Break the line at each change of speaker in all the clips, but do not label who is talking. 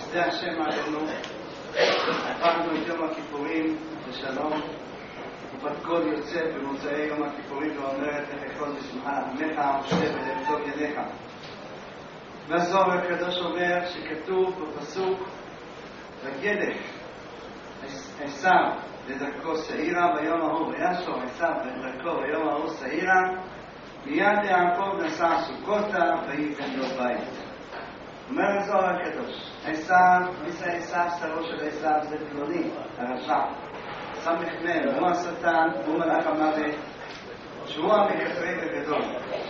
זה השם עלינו. הפכנו את יום הכיפורים בשלום, ובת קול יוצאת במוצאי יום הכיפורים ואומרת לך כל בשמחה עמך ושתה בלב טוב ידיך. והזוהר הקדוש אומר שכתוב בפסוק וגדך עשיו לדרכו שעירה ביום ההוא, וישוב עשיו לדרכו ביום ההוא שעירה, מיד יעקב נסע סוכותה ויבן לו בית. אומר הזוהר הקדוש, עשיו, מי זה עשיו? שרו של עשיו זה פלוני, הרשע, סמ"ם, הוא השטן, הוא מלאך המוות, שהוא המקטרג הגדול.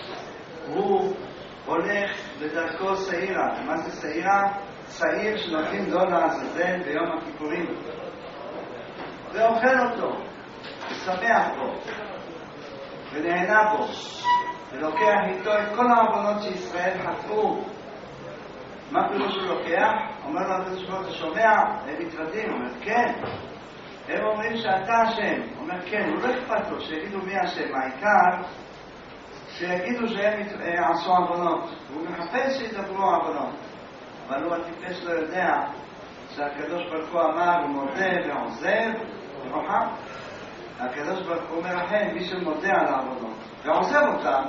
הוא הולך בדרכו שעירה. מה זה שעירה? שעיר שנותנים לו לעזאזל ביום הכיפורים, ואוכל אותו, ושמח בו, ונהנה בו, ולוקח איתו את כל העוונות שישראל חטאו. מה פירוש הוא לוקח? אומר לו הקדוש ברוך הוא, אתה שומע? הם מתוודעים, אומר כן. הם אומרים שאתה השם, אומר כן, הוא לא אכפת לו שיגידו מי השם, העיקר שיגידו שהם עשו עוונות, הוא מחפש שידברו עוונות, אבל הוא הטיפש לא יודע שהקדוש ברוך הוא אמר, הוא מודה ועוזב ורוחם. הקדוש ברוך הוא אומר לכם, מי שמודה על העוונות ועוזב אותם,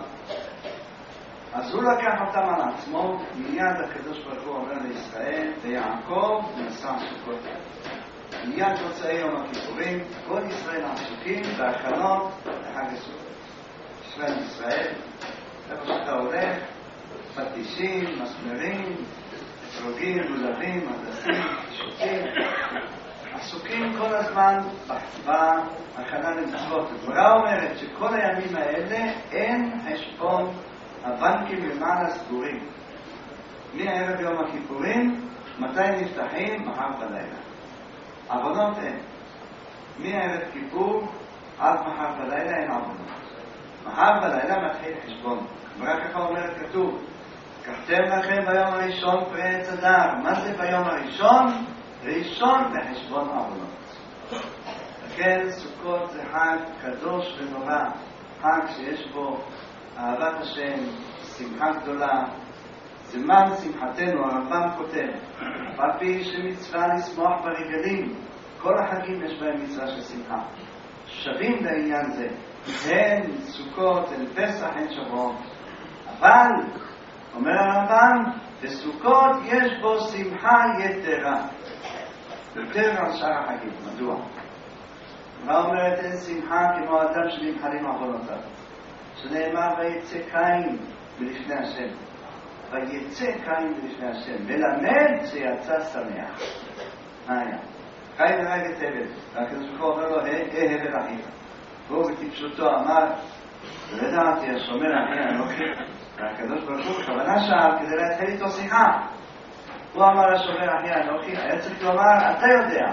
אז הוא לקח אותם על עצמו. מיד הקדוש ברוך הוא אומר לישראל, ויעקב נסע סוכות. מיד מוצאי יום הכיפורים, כל ישראל עסוקים בהכנות לחג הסוכות. ישראל, איפה שאתה הולך, פטישים, מסמרים, אתרוגים, לולבים, הדסים, שוטים, עסוקים כל הזמן בהכנה למצוות. הגמרא אומרת שכל הימים האלה אין חשבון, הבנקים למעלה סגורים. מערב יום הכיפורים, מתי נפתחים? מחר בלילה. עוונות אין. מערב כיפור עד מחר בלילה אין עוונות. מחר בלילה מתחיל חשבון. הגמרא ככה אומרת, כתוב, קחתם לכם ביום הראשון פרי עץ הדר. מה זה ביום הראשון? ראשון בחשבון עוונות. לכן סוכות זה חג קדוש ונורא, חג שיש בו אהבת השם, שמחה גדולה, זמן שמחתנו. הרמב"ם כותב, על פי שמצווה לשמוח ברגלים, כל החגים יש בהם מצווה של שמחה, שווים לעניין זה, הן סוכות, הן פסח, הן שבועות. אבל, אומר הרמב"ם, בסוכות יש בו שמחה יתרה, יותר על שאר החגים. מדוע? מה אומרת אין שמחה כמו אדם שנמחלים עוונותיו? שנאמר ויצא קין בלפני השם, ויצא קין בלפני השם, מלמד שיצא שמח. מה היה? קין הרג את הבל, והקדוש ברוך הוא אומר לו, הבל אחיך. והוא בטיפשותו אמר, לא ידעתי, השומר אחי אנוכי. והקדוש ברוך הוא בכוונה שאל כדי להתחיל איתו שיחה. הוא אמר לשומר אחי אנוכי, היה צריך לומר, אתה יודע.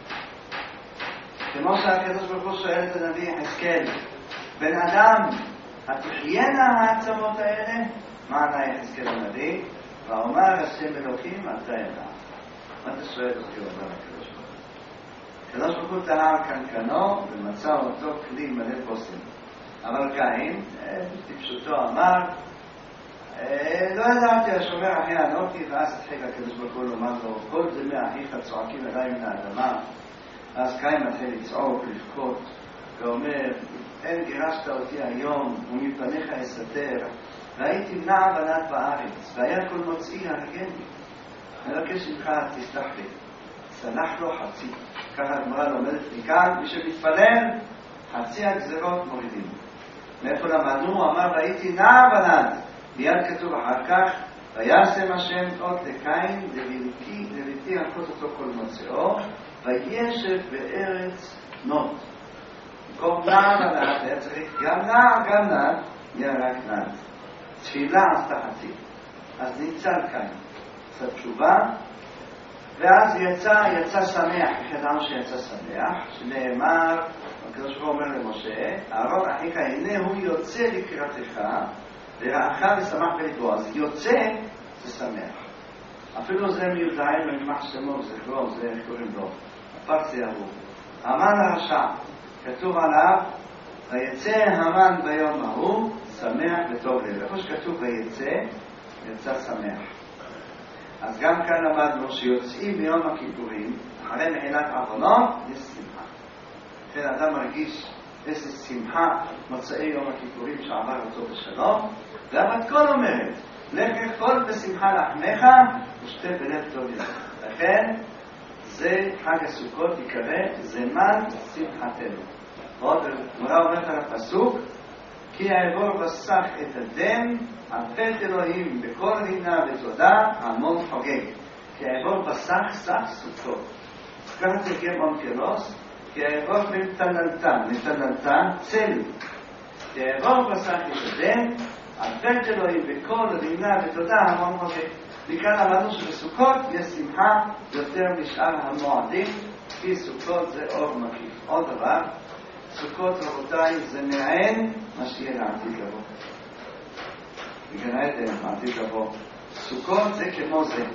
כמו שהקדוש ברוך הוא שואל את הנביא יחזקאל, בן אדם, התחיינה העצמות האלה? מה ענה יחזקאל הנביא? ואומר השם אלוקים, אתה ידע. מה אתה שואל אותי? אומר הקדוש ברוך הוא. הקדוש ברוך הוא טהר קנקנו ומצא אותו כלי מלא בושם. אבל קין, בטיפשותו אמר, לא ידעתי, השומר אחי אנוכי. ואז התחיל הקדוש ברוך הוא לומר לו, כל דמי אחיך צועקים אליי מן האדמה. אז קין מתחיל לצעוק, לבכות, ואומר, אין גירשת אותי היום ומפניך אסתר, והייתי נע בנת בארץ, והיה כל מוצאי הרגני. מבקש ממך, תסלח לי. סלח לו חצי. ככה הגמרא לומדת מכאן, מי שמתפלל, חצי הגזרות מורידים. מאיפה למדנו? הוא אמר, והייתי נע בנת. מיד כתוב אחר כך, וישם השם אות לקין, לביתי הכות אותו כל מוצאו, וישב בארץ נוט. במקום נער בנת, היה צריך גם נער, גם נת, נהיה רק נת. תפילה עשתה חצי. אז ניצל כאן. עשה תשובה, ואז יצא שמח, ידענו שיצא שמח, שנאמר, הקדוש ברוך הוא אומר למשה, אהרון אחיך, הנה הוא יוצא לקראתך, ורעך ושמח בליבו. אז יוצא זה שמח. אפילו זה מיודעין בממח שמו וזכרו, זה איך קוראים לו, הפרסי ההוא. המן הרשע, כתוב עליו, ויצא המן ביום ההוא, שמח וטוב לב. איפה שכתוב ויצא, יצא שמח. אז גם כאן למדנו שיוצאים ביום הכיפורים, אחרי מחילת עוונות, יש שמחה. לכן אדם מרגיש איזו שמחה מוצאי יום הכיפורים שעבר אותו בשלום, והמתכון אומרת, לך אכול בשמחה לחמך ושתה בלב טוב יותר. לכן זה חג הסוכות יקרא זמן שמחתנו. עוד הגמרא אומרת על הפסוק, כי יעבור בסך את הדם על פת אלוהים בכל רינה ותודה המון חוגג. כי יעבור בסך סך סוכות. ככה תרגם אונקלוס, כי יעבור מטללתן צל. כי יעבור בסך את הדם על פת אלוהים בכל רינה ותודה המון חוגג. מכאן אמרנו שבסוכות יש שמחה יותר משאר המועדים, כי סוכות זה אור מקיף. עוד דבר, סוכות רבותיי זה מעין מה שיהיה לעתיד לבוא. בגן עדן לעתיד לבוא. סוכות זה כמו זה.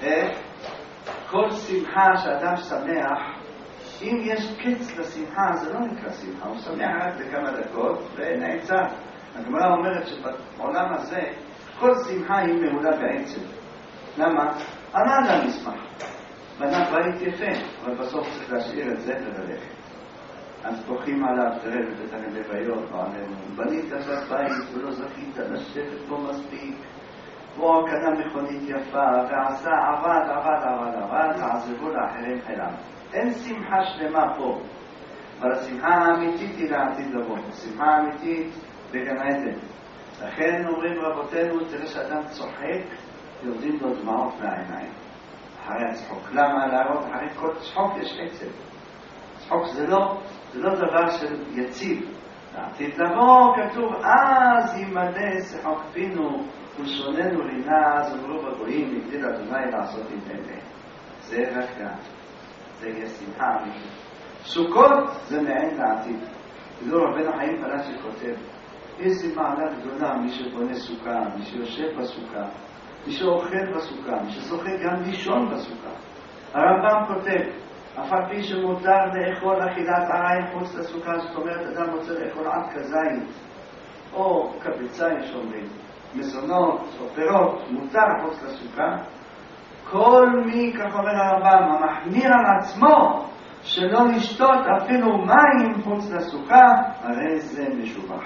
כל שמחה שאדם שמח, אם יש קץ לשמחה זה לא נקרא שמחה, הוא שמח רק לכמה דקות ונעצר. הגמרא אומרת שבעולם הזה כל שמחה היא מעולה בעצם. למה? המאדם ישמח. בנה בית יפה, אבל בסוף צריך להשאיר את זה וללכת. אז פוחים עליו, תראה בבית הלוויות, בנית עכשיו בית ולא זכית לשבת בו מספיק, והוא קנה מכונית יפה ועשה עבד, תעזבו לאחרים חילם. אין שמחה שלמה פה, אבל השמחה האמיתית היא לעתיד לבוא. השמחה האמיתית בגן עדן. לכן אומרים רבותינו, תראה שאדם צוחק, יורדים לו דמעות מהעיניים אחרי הצחוק. למה? להראות אחרי כל צחוק יש עצב. צחוק זה לא דבר של יציב. לעתיד לבוא כתוב אז ימלא שחוק פינו ושוננו רינה, אז אמרו בגויים הגדיל אדוני לעשות עם אלה. זה רק כאן, זה יהיה שמחה אמיתית. סוכות זה מעין לעתיד. זה רבנו חיים פלאצ'י כותב, איזה מעלה גדולה מי שבונה סוכה, מי שיושב בסוכה, מי שאוכל בסוכה, מי שזוכה גם לישון בסוכה. הרמב"ם כותב, אף על פי שמותר לאכול אכילת עריים חוץ לסוכה, זאת אומרת, אדם רוצה לאכול עד כזית, או קבצה יש אומרים, מזונות או פירות, מותר חוץ לסוכה. כל מי, כך אומר הרמב"ם, המחמיר על עצמו שלא לשתות אפילו מים חוץ לסוכה, הרי זה משובח.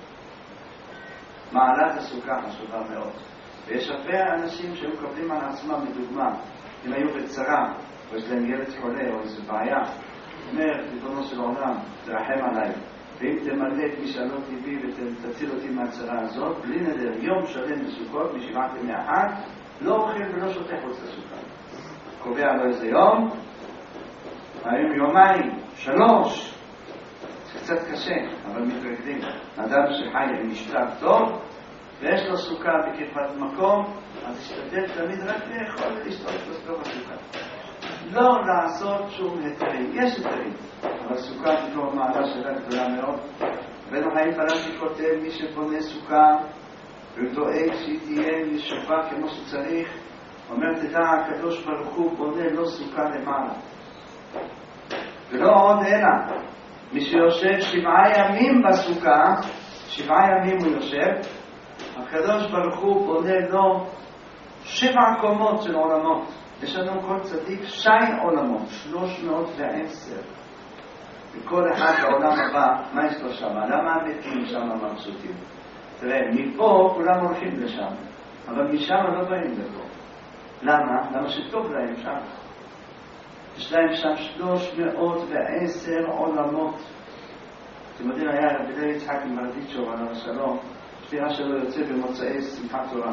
מעלת הסוכה חשובה מאוד. ויש הרבה אנשים שהם מקבלים על עצמם, מדוגמה, אם היו בצרה, או יש להם ילד חולה, או איזו בעיה, אומר, ריבונו של עולם, תרחם עליי, ואם תמלא את משאלות טבעי ותציל אותי מהצרה הזאת, בלי נדר, יום שלם בסוכות, משבעת ימי החג, לא אוכל ולא שותה חוץ לסוכה. קובע לו איזה יום, היום יומיים, 3, זה קצת קשה, אבל מתרגלים. אדם שחי עם משטר טוב, ויש לו סוכה בקרבת מקום, אז ישתדל תמיד רק לאכול ולשתות בסוף הסוכה. לא לעשות שום היתרים. יש היתרים, אבל סוכה היא לא מעלה שלה גדולה מאוד. רבנו חיים פלאצ'י כותב, מי שבונה סוכה ודואג שהיא תהיה ישבה כמו שצריך, אומר, תדע, הקדוש ברוך הוא בונה לו סוכה למעלה. ולא עוד אלא, מי שיושב 7 ימים בסוכה, 7 ימים הוא יושב, הקדוש ברוך הוא בונה לו 7 קומות של עולמות. יש לנו כל צדיק 6 עולמות, 310. וכל אחד בעולם הבא, מה יש לו שם? למה המתים שם מבסוטים? תראה, מפה כולם הולכים לשם, אבל משם לא באים לפה. למה? למה שטוב להם שם. יש להם שם 310 עולמות. אתם יודעים, היה רבי דוד יצחק מברדיצ'וב עליו השלום, שתירה שלו יוצא במוצאי שמחת תורה.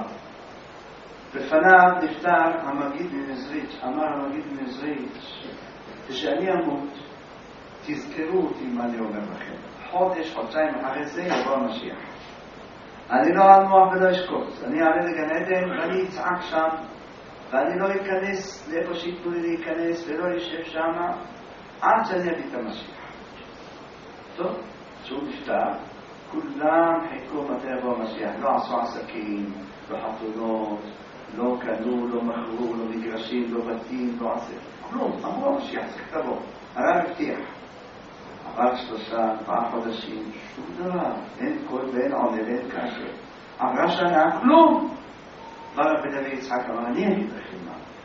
בפניו נפטר המגיד מנזריץ', אמר המגיד מנזריץ', כשאני אמות, תזכרו אותי מה אני אומר לכם. חודש, חודשיים אחרי זה יבוא המשיח. אני לא אנוח ולא אשקוט, אני אעלה לגן עדן ואני אצעק שם, ואני לא אכנס לאיפה שיתנו לי להיכנס ולא ישב שם עד שאני אביא את המשיח. טוב, שהוא נפטר, כולם חיכו מתי יבוא המשיח, לא עשו עסקים, לא חתונות, לא קנו, לא מכרו, לא מגרשים, לא בתים, לא עשו כלום. אמרו המשיח צריך לבוא, הרב הבטיח. עבר 3-4 חודשים, שום דבר, אין קול ואין עונה ואין קשר. עברה שנה, כלום. בא רבי דוד יצחק אמר, אני אגיד לכם מה,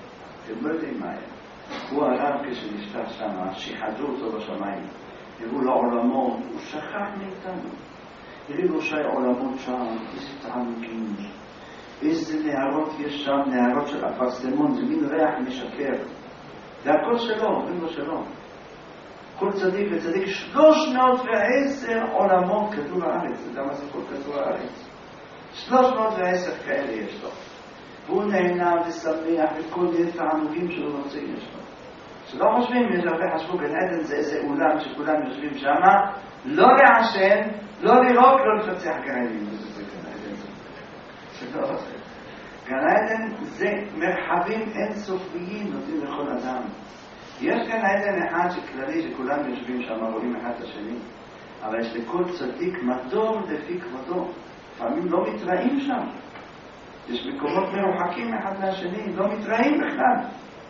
אתם לא יודעים מה היה. הוא הרב כשנפטר שם, שיחדו אותו בשמיים, הראו לעולמות, הוא שכח מאיתנו. הראו לו שי עולמות שם, איזה תענוגים, איזה נהרות יש שם, נהרות של אפרסמון, זה מין ריח משקר. זה הכל שלו, אומרים לו שלו. כל צדיק וצדיק 310 עולמות כדור הארץ, זה גם זה כל כדור הארץ. 310 כאלה יש לו. והוא נהנה ושמח וכל מיני תענוגים שהוא רוצה יש לו. שלא חושבים, יש הרבה חשבו גן עדן זה איזה אולם שכולם יושבים שם, לא לעשן, לא לירוק, לא לפצח גן עדן. זה גן עדן. זה לא עושה. גן עדן זה מרחבים אינסופיים נותנים לכל אדם. יש גן עדן אחד שכללי שכולם יושבים שם, רואים אחד את השני, אבל יש לכל צדיק מדור לפי כבודו. לפעמים לא מתראים שם. יש מקומות מרוחקים אחד מהשני, לא מתראים בכלל.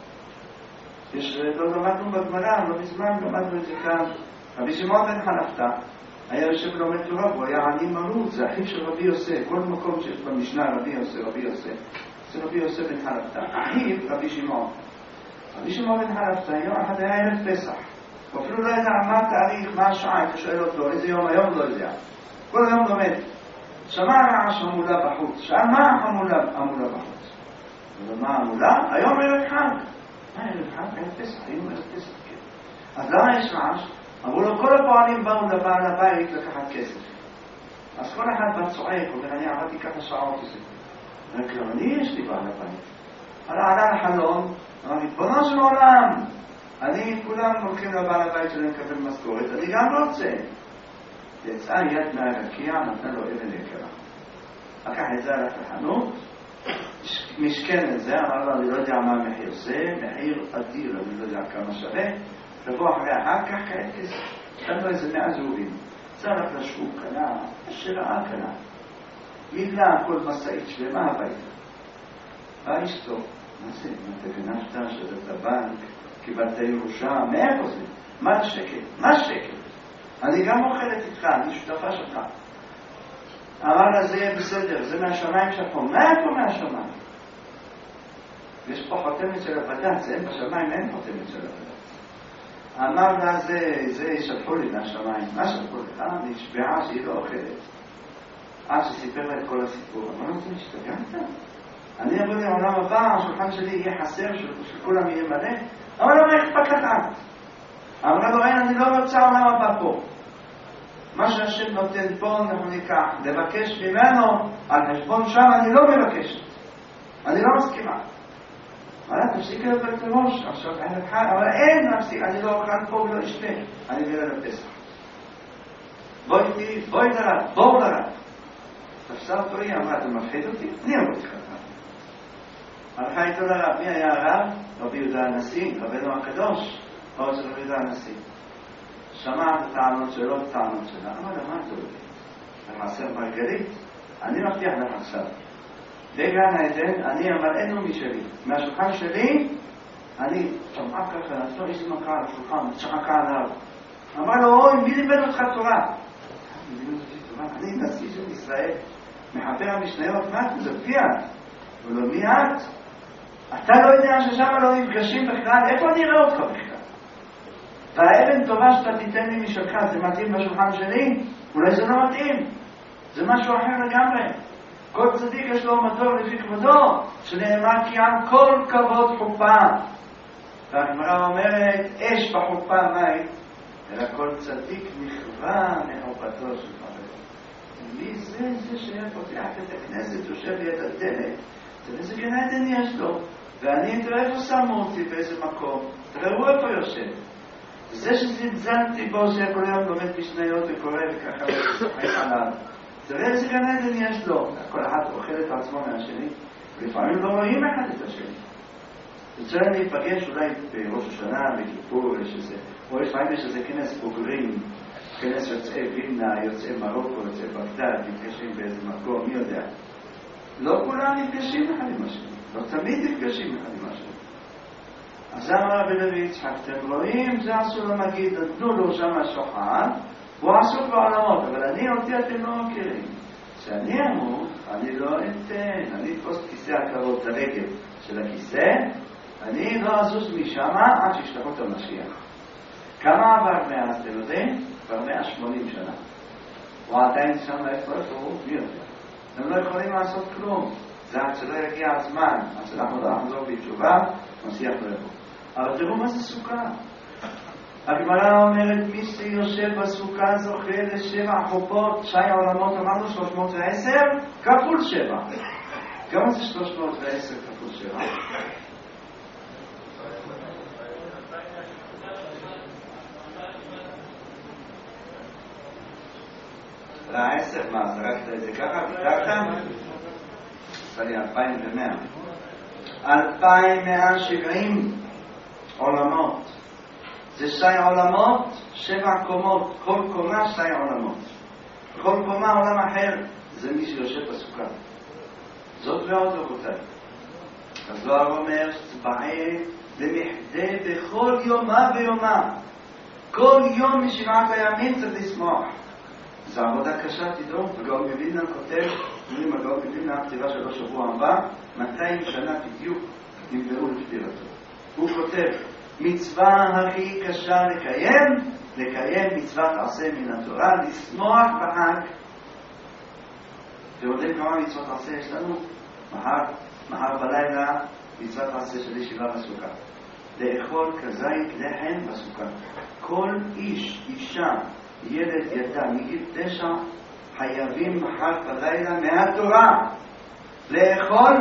לא למדנו בגמרא, לא מזמן למדנו את זה כאן. רבי שמעון בן חנפתא היה יושב לומד תורה, הוא היה עני מרוד, זה אחיו של רבי יוסף. כל מקום שיש במשנה רבי יוסף, זה רבי יוסף בן חנפתא. אחיו רבי שמעון. רבי שמעון בן חנפתא, יום אחד היה ערב פסח. הוא אפילו לא ידע מה תאריך, מה השעה, אתה שואל אותו, איזה יום היום לא יודע. כל היום לומד. שמע רעש המולה בחוץ. שאל מה המולה בחוץ? ומה המולה? היום ערב חג. מה ערב חג? ערב פסח. היום ערב פסח, כן. אז למה יש רעש? אמרו לו, כל הפועלים באו לבעל הבית לקחת כסף. אז כל אחד בא צועק, אומר, אני עבדתי ככה שעות וזה. רק לא, אני יש לי בעל הבית. עלה לחלום, אמר, ריבונו של עולם, כולם הולכים לבעל הבית שלהם לקבל משכורת, אני גם לא רוצה. יצאה יד מהרקיע, נתנה לו אבן יקרה. לקח את זה, הלך לחנות, משכן את זה, אמר לו, אני לא יודע מה המחיר עושה, מחיר אדיר, אני לא יודע כמה שווה, תבוא אחרי אחר כך כעת כסף. נתן לו איזה 100 זהובים. זה הלך לשוק, קנה, שראה קנה. מילה כל מסעית שלמה הביתה. בא אשתו, מה זה? אתה גנבת שזה בבנק, קיבלת ירושה, מאיפה זה? מה שקל? מה שקל? אני גם אוכלת איתך, אני שותפה שלך. אמר לה, זה בסדר, זה מהשמיים שלך. מאיפה מהשמיים? יש פה חותמת של הבד"ץ, אין בשמיים, אין חותמת של הבד"ץ. אמר לה, זה שלחו לי מהשמיים. מה שלחו לי? נשבעה שהיא לא אוכלת. אז שסיפר לה את כל הסיפור. אמר לה, זה משתגעת? אני אבוא לעולם הבא, השולחן שלי יהיה חסר, שכולם יהיה מלא. אמר לה, מה אכפת לך? אמרה לו, אין, אני לא רוצה עולם הבא פה. מה שהשם נותן פה אנחנו ניקח. לבקש ממנו על חשבון שם אני לא מבקשת. אני לא מסכימה. אמרה, תפסיק לבלת ראש. עכשיו ערב חג, אבל אין להפסיק. אני לא אוכל פה ולא אשתה. אני נראה לפסח. בואי תראי, בואי לרב, בואו לרב. תפסה אותו היא, אמרה, אתה מפחיד אותי? אני אבוא אותך. הלכה איתו לרב. מי היה הרב? רבי יהודה הנשיא, רבנו הקדוש. או של רבי יהודה הנשיא. שמע את הטענות שלו, את הטענות שלה. אמר לה, מה אתה יודע? לחסר מרגלית? אני מבטיח לך עכשיו. בגן העדן, אני אמר, אין לו משלי. מהשולחן שלי, אני שמעה ככה, נתנו איזה מכה על השולחן, צחקה עליו. אמר לו, אוי, מי לימד אותך תורה? אני נשיא של ישראל, מחבר המשניות, מה את מזפיית? ולא, מי את? אתה לא יודע ששם לא נפגשים בכלל, איפה אני אראה אותך בכלל? והאבן טובה שאתה תיתן לי משלך, זה מתאים בשולחן שלי? אולי זה לא מתאים. זה משהו אחר לגמרי. כל צדיק יש לו מדור לפי כבודו, שנאמר כי עם כל כבוד חופה. והגמרא אומרת, אש בחופה מים, אלא כל צדיק נכווה מחופתו של חברו. מי זה שפותח את הכנסת, יושב ליד הדלת, זה איזה גן עדן יש לו, ואני תראה איפה שמו אותי באיזה מקום, תראו איפה יושב. זה שזלזלתי בו שכל היום לומד משניות וקורא וככה ושוחק עליו, תראה איזה גן עדן יש לו. כל אחד אוכל את עצמו מהשני, ולפעמים לא רואים אחד את השני. יוצא להם להיפגש אולי בראש השנה, בכיפור, או לפעמים יש איזה כנס בוגרים, כנס יוצאי וילנה, יוצאי מרוקו, יוצאי בגדד, נפגשים באיזה מקום, מי יודע. לא כולם נפגשים אחד עם השני, לא תמיד נפגשים אחד עם השני. אז אמר רבי לוי יצחק, אתם רואים, זה עשו לו מגיד, נתנו לו שם השולחן, הוא עסוק בעולמות, אבל אותי אתם לא מכירים. כשאני אמור, אני לא אתן, אני אתפוס כיסא הכבוד לרגל של הכיסא, אני לא אזוז משם עד שישלחו את המשיח. כמה עבר מאז, אתם יודעים? כבר 180 שנה. הוא עדיין שם איפה הוא? מי יודע? הם לא יכולים לעשות כלום. זה עד שלא יגיע הזמן, עד שאנחנו לא נחזור בתשובה, משיח לא יבוא. אבל תראו מה זה סוכה. הגמרא אומרת, מי שיושב בסוכה זוכה ל7 חופות, 9 עולמות, אמרנו 310, כפול 7. כמה זה 310 כפול 7? ל10, מה, זרקת את זה ככה? בדקת? עשה לי 2100. 2170 עולמות. זה 2 עולמות, 7 קומות. כל קומה 2 עולמות. כל קומה עולם אחר. זה מי שיושב בסוכה. זאת ועוד רבותיי. אז לא אומר שצבעי במחדה בכל יומה ויומה. כל יום משבעת הימים צריך לשמוח. זו עבודה קשה, תדעו, וגאון מווילנה כותב, אומרים הגאון מווילנה, הכתיבה שלו שבוע הבא, 200 שנה בדיוק נקבעו לפטירתו. הוא כותב, מצווה הכי קשה לקיים מצוות עשה מן התורה, לשמוח בחג. אתם יודעים כמה מצוות עשה יש לנו? מחר בלילה מצוות עשה של ישיבה בסוכה. לאכול כזית לחם בסוכה. כל איש, אישה, ילד, ילדה, מגיל 9, חייבים מחר בלילה מהתורה לאכול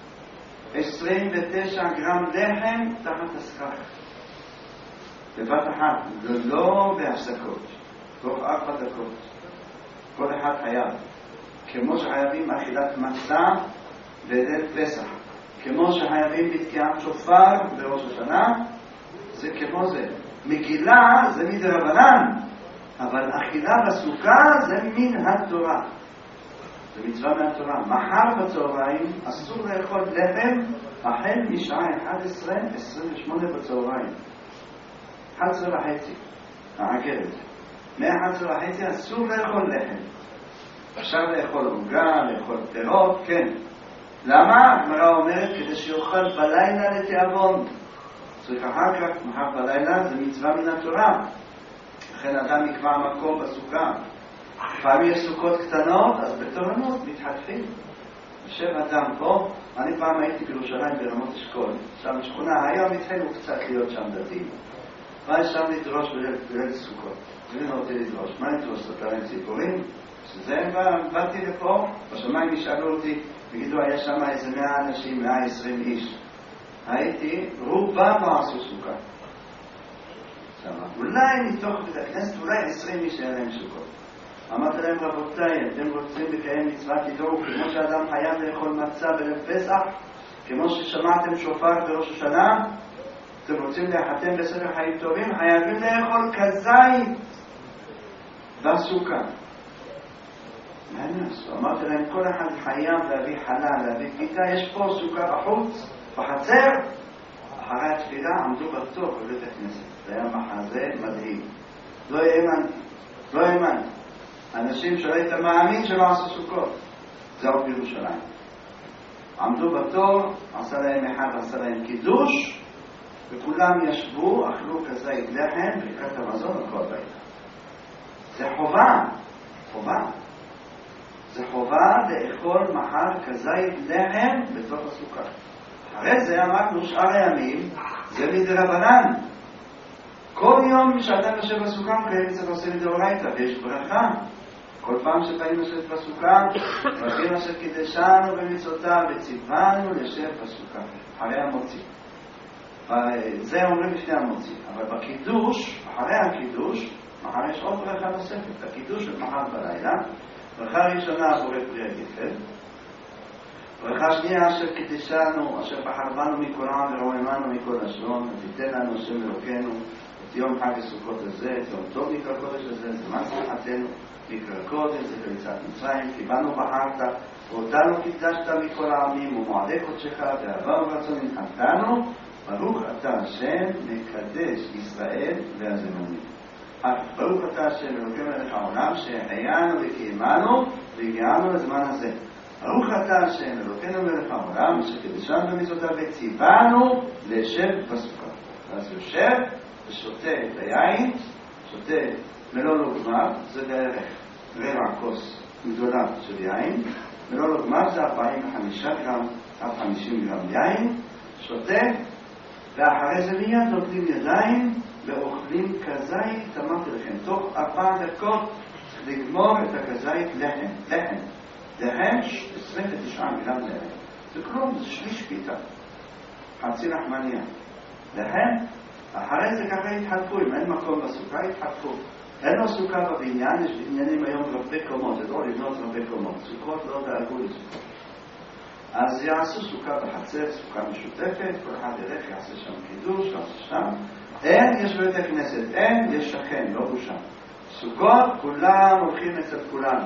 29 גרם לחם תחת הסכך. בבת אחת, זה לא בהפסקות, תוך 4 דקות. כל אחד חייב. כמו שחייבים אכילת מצה בליל פסח. כמו שחייבים בתקיעת שופר בראש השנה, זה כמו זה. מגילה זה מדרבנן, אבל אכילה בסוכה זה מן התורה. זה מצווה מהתורה. מחר בצהריים אסור לאכול לחם החל משעה 11:28 בצהריים. 11:30. העקרת. מ-11:30 אסור לאכול לחם. אפשר לאכול עוגה, לאכול פירות, כן. למה? הגמרא אומרת כדי שיאכל בלילה לתיאבון. צריך אחר כך, מחר בלילה, זה מצווה מן התורה. לכן אדם יקבע מקום בסוכה. פעמים יש סוכות קטנות, אז בתורנות מתחתפים. יושב אדם פה, אני פעם הייתי בירושלים ברמות אשכול, שם שכונה, היום התחילו קצת להיות שם דתיים. מה יש שם לדרוש בליל סוכות? אני רוצה לדרוש. מה לדרוש? סתרים ציפורים? שזה באתי לפה, בשמיים ישאלו אותי, תגידו, היה שם איזה 100 אנשים, 120 איש. הייתי, רובם לא עשו סוכה. אולי מתוך בית הכנסת, אולי 20 איש היה להם סוכות. אמרתי להם, רבותיי, אתם רוצים לקיים מצוות תדעו, כמו שאדם חייב לאכול מצה בליל פסח, כמו ששמעתם שופר בראש השנה, אתם רוצים להחתם בספר חיים טובים, חייבים לאכול כזית בסוכה. מה נעשו? אמרתי להם, כל אחד חייב להביא חלה, להביא פיתה, יש פה סוכה בחוץ, בחצר. אחרי התפילה עמדו בתור בבית הכנסת. זה היה מחזה מדהים. לא האמנתי. אנשים שלא היית מאמין שלא עשו סוכות. זה עוד בירושלים. עמדו בתור, עשה להם קידוש, וכולם ישבו, אכלו כזית לחם, ברכת המזון וכל ביתה. זה חובה. זה חובה לאכול מחר כזית לחם בתוך הסוכה. אחרי זה אמרנו שאר הימים, זה מדרבנן. כל יום שאדם יושב בסוכה, כאלה צריך לעשות מדאורייתא, ויש ברכה. כל פעם שבאים לשבת בסוכה, רבים אשר קידשנו במצוותיו וציוונו לשבת בסוכה. אחרי המוציא. זה אומרים לפני המוציא. אבל בקידוש, אחרי הקידוש, מחר יש עוד ברכה נוספת. הקידוש של מחר בלילה, ברכה ראשונה עבורי פרי הגפן. ברכה שנייה אשר קידשנו, אשר בחר בנו מכל עם ורוממנו מכל לשון, ותיתן לנו השם אלוקינו את יום חג הסוכות הזה, את יום טוב מקרא קודש הזה, זמן שמחתנו מקרא קודש, זה קריצת מצרים, כי בנו בחרת, ואותנו קידשת מכל העמים, ומועדי קודשך, ואהבה ורצון הנחתנו, ברוך אתה השם, מקדש ישראל והזמנים. ברוך אתה השם אלוקים מלך העולם, שהחיינו וקיימנו והגיענו לזמן הזה. ברוך אתה השם אלוקינו מלך העולם שקידשנו במצוותיו וציוונו לשב בסוכה. אז יושב ושותה את היין, שותה מלוא לוגמר, זה בערך רבע כוס גדולה של יין, מלוא לוגמר זה 45 גרם עד 50 גרם יין, שותה, ואחרי זה מיד נוטלים ידיים ואוכלים כזית, אמרתי לכם, תוך 4 דקות לגמור את הכזית לחם 29 גרם לחם, זה כלום, זה שליש פיתה, חצי לחמניה. לחם, אחרי זה ככה התחלפו, אם אין מקום בסוכה התחלפו. אין לו סוכה בבניין, יש בניינים היום רבי קומות, זה לא לבנות רבי קומות, סוכות לא דאגו לסוכות. אז יעשו סוכה בחצר, סוכה משותפת, כל אחד ילך, יעשה שם קידוש, יעשה שם. אין, יש בית הכנסת, אין, יש שכן, לא בושה. סוכות, כולם הולכים אצל כולם.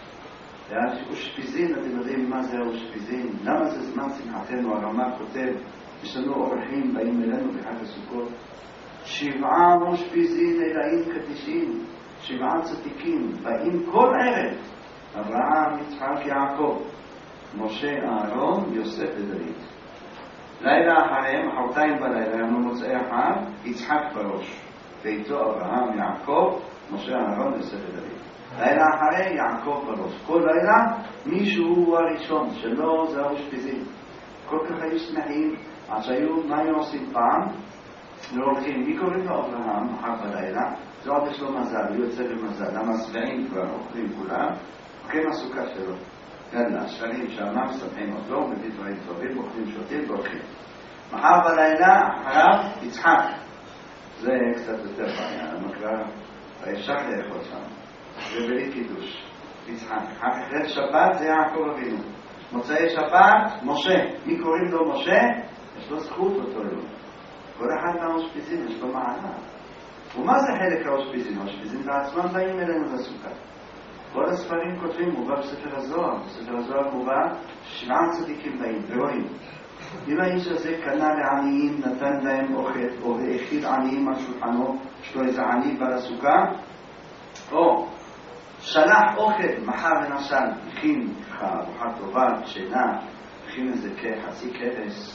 אושפיזין, אתם יודעים מה זה אושפיזין? למה זה זמן שמחתנו? הרמ"א כותב, יש לנו אורחים באים אלינו בחג הסוכות. 7 אושפיזין אלאים קדישים, 7 צדיקים, באים כל ערב. אברהם, יצחק, יעקב, משה, אהרון, יוסף ודוד. לילה אחריהם, מחרתיים בלילה, יום מוצאי החג, יצחק בראש. ואיתו אברהם, יעקב, משה, אהרון, יוסף ודוד. לילה אחרי, יעקב בראש. כל לילה, מישהו הוא הראשון, שלא זה האושפיזין. כל כך היו שמחים, אז שהיו, מה היו עושים פעם? לא הולכים, מי קוראים לו אברהם, מחר בלילה? זה עוד יש לו מזל, הוא יוצא במזל. למה שבעים כבר אוכלים כולם? אוכלים הסוכה שלו. יאללה, שרים שמה, מספחים אותו, מביא דברים טובים, אוכלים שותים והולכים. מחר בלילה, אחריו, יצחק. זה קצת יותר בעיה, המקרא, אפשר לאכול שם. זה בלי קידוש. יצחק. אחרי שבת זה יעקב אבינו. מוצאי שבת, משה. מי קוראים לו משה? יש לו זכות אותו יום. כל אחד מהאושפיזין יש לו מעלה. ומה זה חלק האושפיזין? האושפיזין בעצמם באים אלינו לסוכה. כל הספרים כותבים, מובא בספר הזוהר. בספר הזוהר מובא 7 צדיקים באים, ורואים. אם האיש הזה קנה לעניים, נתן להם אוכל, או האכיל עניים על שולחנו, יש לו איזה עני בא לסוכה, או שלח אוכל, מחר למשל, הכין ארוחה טובה, שינה, הכין איזה חצי כבש,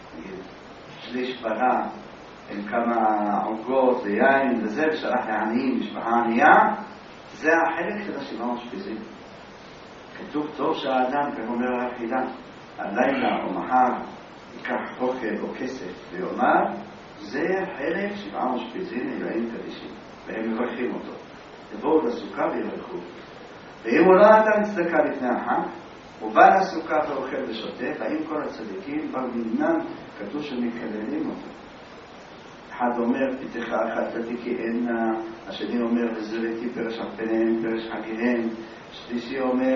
שליש פרה, עם כמה עוגות ויין וזה, ושלח לעניים, משפחה ענייה, זה החלק של 7 אושפיזין. כתוב טוב שהאדם, כך אומר האכילה, הלילה או מחר ייקח אוכל או כסף ויאמר, זה חלק 7 אושפיזין אלוהים קדישים, והם מברכים אותו. יבואו לסוכה ויברכו. ואם הוא לא נתן צדקה לפני החג, הוא בא לסוכה ואוכל ושותה, באים כל הצדיקים, במנן כתוב שמקללים אותו. אחד אומר, פיתחה אחת צדיקי עינה, השני אומר, וזרתי פרש הפניהם, פרש חגיהם, שלישי אומר,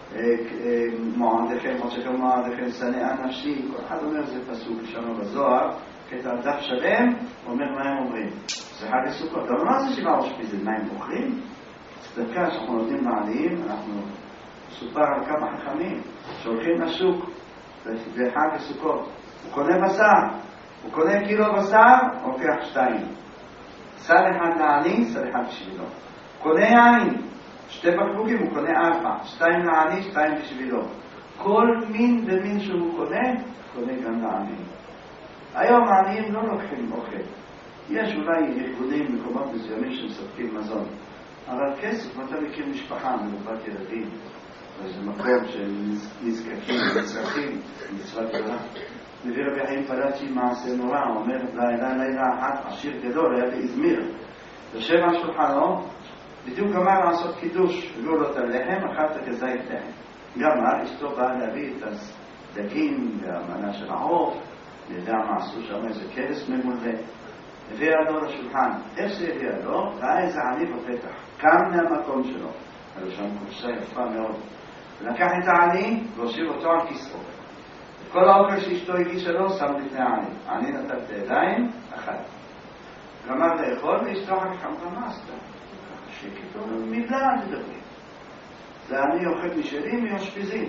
מועדיכם, מוצאכם מועדיכם, שנאה נפשי, כל אחד אומר, זה פסוק שם בזוהר, קטע דף שלם, אומר מה הם אומרים. זה חג הסוכות. אבל מה זה 7 אושפיזין? מה הם אוכלים? צדקה שאנחנו נותנים לעניים, אנחנו סופר על כמה חכמים שהולכים לשוק בחג הסוכות. הוא קונה בשר, הוא קונה קילו בשר, הוא לוקח 2. סל אחד לעני, סל אחד בשבילו. הוא קונה יין, 2 בקבוקים, הוא קונה 4. 2 לעני, 2 בשבילו. כל מין ומין שהוא קונה גם לעני. היום העניים לא לוקחים אוכל. יש אולי ארגונים, מקומות מסוימים שמספקים מזון. אבל כסף, אתה מכיר משפחה, מרובת ילדים. וזה מקום של נזקקים ונצרכים, מצוות גדולה. מביא רבי חיים פלאצ'י מעשה נורא, הוא אומר, לילה אחת, עשיר גדול, היה באזמיר. יושב על שולחנו, בדיוק גמר לעשות קידוש, הביאו לו את הלחם, אכל את הכזית לחם. גמר, אשתו באה להביא את הדגים והמנה של העוף, יודע מה עשו שם, איזה כבש ממולא. הביאה לו לשולחן. איך שהביאה לו, ראה איזה עני בפתח. קם מהמקום שלו. היה שם קופסה יפה מאוד. לקח את העני והושיב אותו על כיסאו. כל האוכל שאשתו הגישה לו שם לפני העני. העני נתן את הידיים, אכל. גמר לאכול ואשתו אחר כך אמרה מה עשתה? שקטו מילה אל תדברי. זה אני אוכל משלי מאושפיזין.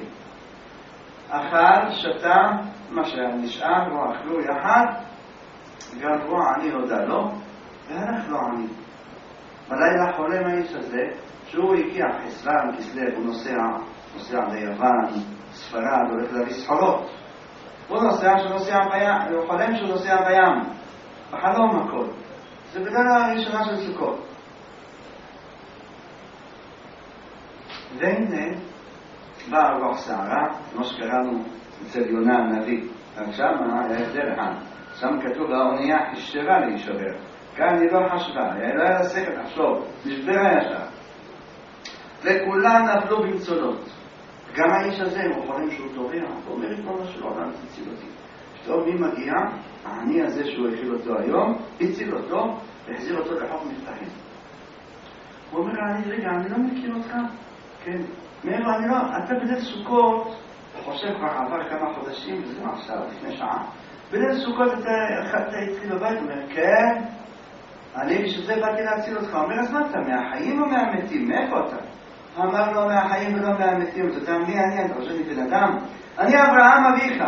אכל, שתה, מה שנשאר, לא אכלו יחד, גם הוא העני הודע לו, והלך לו עני. בלילה חולם האיש הזה, שהוא הגיע חסרן, כסלב, הוא נוסע נוסע ליוון, ספרד, הולך להביא סחורות. הוא נוסע שנוסע בים, הוא חולם שהוא נוסע בים, בחלום הכל. זה בלילה הראשונה של סוכות. והנה באה רוח סערה, כמו שקראנו אצל יונה הנביא. עכשיו היה הבדל אחד. שם כתוב האונייה כשרה להישבר. כאן היא לא חשבה, היא לא היה לה שכל לחשוב, נשברה ישר. וכולם נפלו במצולות. גם האיש הזה, הוא חולם שהוא טובע, הוא אומר את מה שלו, אבל תציל אותי. פתאום מי מגיע? העני הזה שהוא הכיל אותו היום, הציל אותו, והחזיר אותו לחוף מבטחים. הוא אומר, רגע, אני לא מכיר אותך. כן, מאלו, אני לא, אתה בליל סוכות, חושב כבר עבר כמה חודשים, וזה לא עכשיו, לפני שעה. בליל סוכות אתה איתי בבית, הוא אומר, כן, אני בשביל זה באתי להציל אותך. הוא אומר, אז מה אתה, מהחיים או מהמתים? מאיפה אתה? הוא אמר לו, מהחיים ולא מהמתים. אתה יודע, מי אני חושב לי בן אדם? אני אברהם אביך.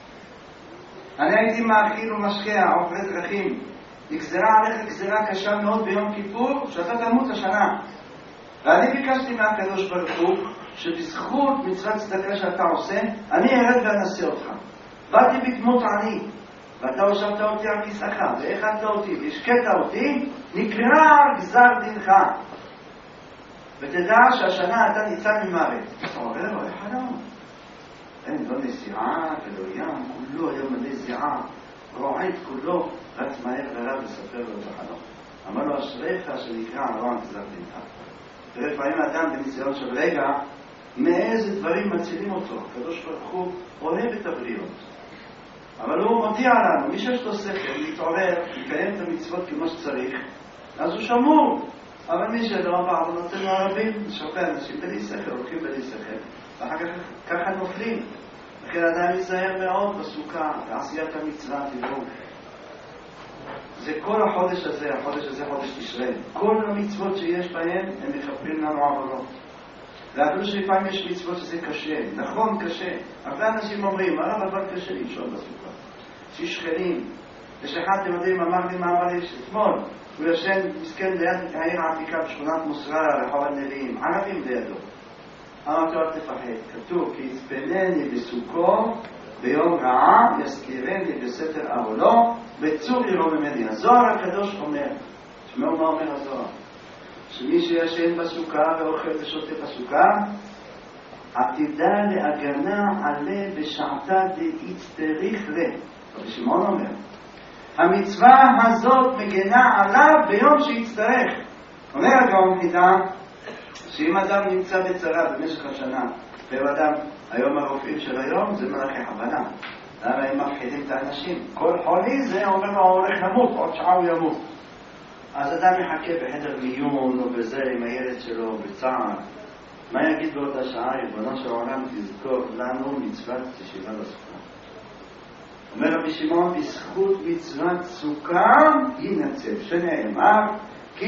אני הייתי מאכיל ומשקע, עופרי דרכים. נגזרה עליך גזירה קשה מאוד ביום כיפור, שאתה תמות השנה. ואני ביקשתי מהקדוש ברוך הוא, שבזכות מצוות צדקה שאתה עושה, אני ארד ואנסה אותך. באתי בדמות עני, ואתה הושבת אותי על כיסאך, והאכלת אותי, והשקעת אותי, נקרא גזר דינך. ותדע שהשנה אתה ניצל ממוות. הוא אומר לו, איך חלום? אין, לא נסיעה ולא ים, כולו היום מלא זיעה, רועד כולו, רץ מהר לרב לספר לו את החלום. אמר לו, אשריך שנקרא על גזר דינך. ולפעמים האדם בניסיון של רגע, מאיזה דברים מצילים אותו. הקדוש ברוך הוא אוהב את הבריאות. אבל הוא מודיע לנו, מי שיש לו שכל, להתעורר, לקיים את המצוות כמו שצריך, אז הוא שמור. אבל מי שלא בעוונותינו נותן הרבים, יש הרבה אנשים בלי שכל, הולכים בלי שכל, ואחר כך ככה נופלים. לכן אדם ייזהר מאוד בסוכה, בעשיית המצווה, תראו. זה כל החודש הזה, החודש הזה חודש תשרי. כל המצוות שיש בהן, הם מכפרים לנו עבורות. ואפילו שלפעמים יש מצוות שזה קשה, נכון קשה. הרבה אנשים אומרים, אבל קשה לישון בסוכה. ששכנים. יש אחד, אתם יודעים, אמר לי מה אמר לי אתמול, הוא ישן מסכן ליד העיר העתיקה בשכונת מוסררה, רחוב הנביאים, ערבים לידו. אמרתי, אל תפחד, כתוב, כי יצפנני בסוכו, ביום רעה, יזכירני בסתר אהלו, בצור ירום ממני. הזוהר הקדוש אומר, תשמעו מה אומר הזוהר, שמי שישן בסוכה ואוכל ושותה בסוכה, עתידה להגנה עליה בשעתה דאיצטריך לה. רבי שמעון אומר, המצווה הזאת מגנה עליו ביום שיצטרך. אומר הגאון חידה, שאם אדם נמצא בצרה במשך השנה, ואדם, היום הרופאים של היום זה מלאכי חבלה. למה הם מפחידים את האנשים? כל חולי זה אומר לו, הוא הולך למות, עוד שעה הוא ימות. אז אדם יחכה בחדר מיון או בזה עם הילד שלו בצער. מה יגיד באותה שעה? ריבונו של העולם תזכור לנו מצוות ישיבה בסוכה. אומר רבי שמעון, בזכות מצוות סוכה ינצל, שנאמר, כי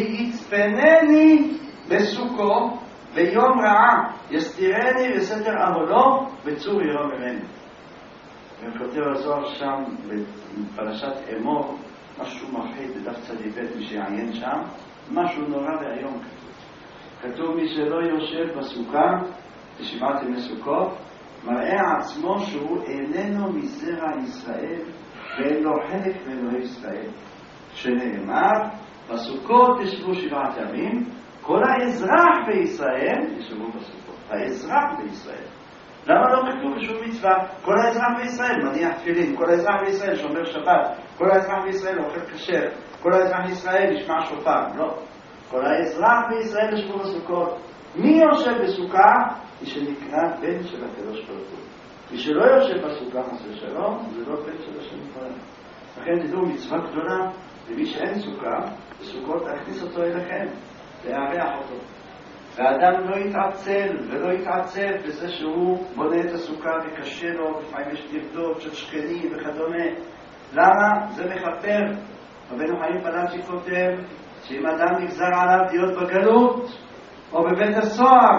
יצפנני בסוכו ביום רעה, יסתירני בסתר אהלו, בצור ירום ממני. וכותב הזוהר שם בפרשת אמור, משהו מפחיד בדף צדיק ב', מי שיעיין שם, משהו נורא והיום כתוב מי שלא יושב בסוכה, ישיבת ימי סוכות, מראה עצמו שהוא איננו מזרע ישראל, ואין לו חלק מאלוהי ישראל. שנאמר, בסוכות ישבו 7 ימים, כל האזרח בישראל ישבו בסוכות. האזרח בישראל. למה לא כתוב בשום מצווה? כל האזרח בישראל מניח תפילין, כל האזרח בישראל שומר שבת, כל האזרח בישראל אוכל כשר, כל האזרח בישראל ישמע שופר. לא. כל האזרח בישראל ישבו בסוכות. מי יושב בסוכה? מי שנקרא בן של הקדוש ברוך הוא. מי שלא יושב בסוכה חס ושלום, זה לא בן של השם יתברך. לכן תדעו מצווה גדולה, למי שאין סוכה, בסוכות להכניס אותו אליכם, להארח אותו. והאדם לא יתעצל ולא יתעצב בזה שהוא בונה את הסוכה וקשה לו, לפעמים יש תרדות של שכנים וכדומה. למה? זה מכפר. רבנו חיים פלאצ'י כותב שאם אדם נגזר עליו להיות בגלות או בבית הסוהר,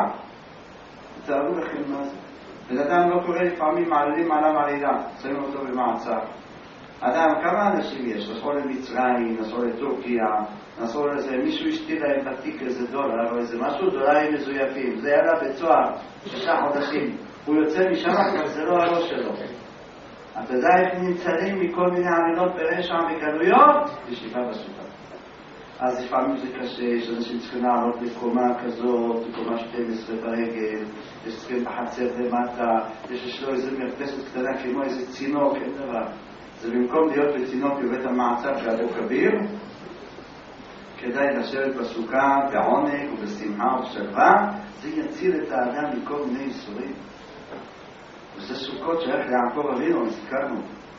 תארו לכם מה זה. בן אדם לא קורא, לפעמים מעלים עליו עלילה, שמים אותו במעצר. אדם, כמה אנשים יש? נסעו למצרים, נסעו לטורקיה, נסעו לזה, מישהו השתיל להם בתיק איזה דולר או איזה משהו, דולרים מזויפים. זה היה בצוהר 6 חודשים. הוא יוצא משם, אבל זה לא הראש שלו. אתה יודע איך נמצאים מכל מיני עלילות ברשע וגלויות? ישיבה בסוכה. אז לפעמים זה קשה, יש אנשים צריכים לעלות לקומה כזאת, לקומה 12 ברגל, יש צריכים בחצר למטה, יש לו איזה מרפסת קטנה כמו איזה צינוק, אין דבר. זה במקום להיות בצינוק בבית המעצר באבו כביר, כדאי לשבת בסוכה בעונג ובשמחה ובשלווה, זה יציל את האדם מכל מיני איסורים. וזה סוכות שהלך ליעקב אבינו, הזכרנו.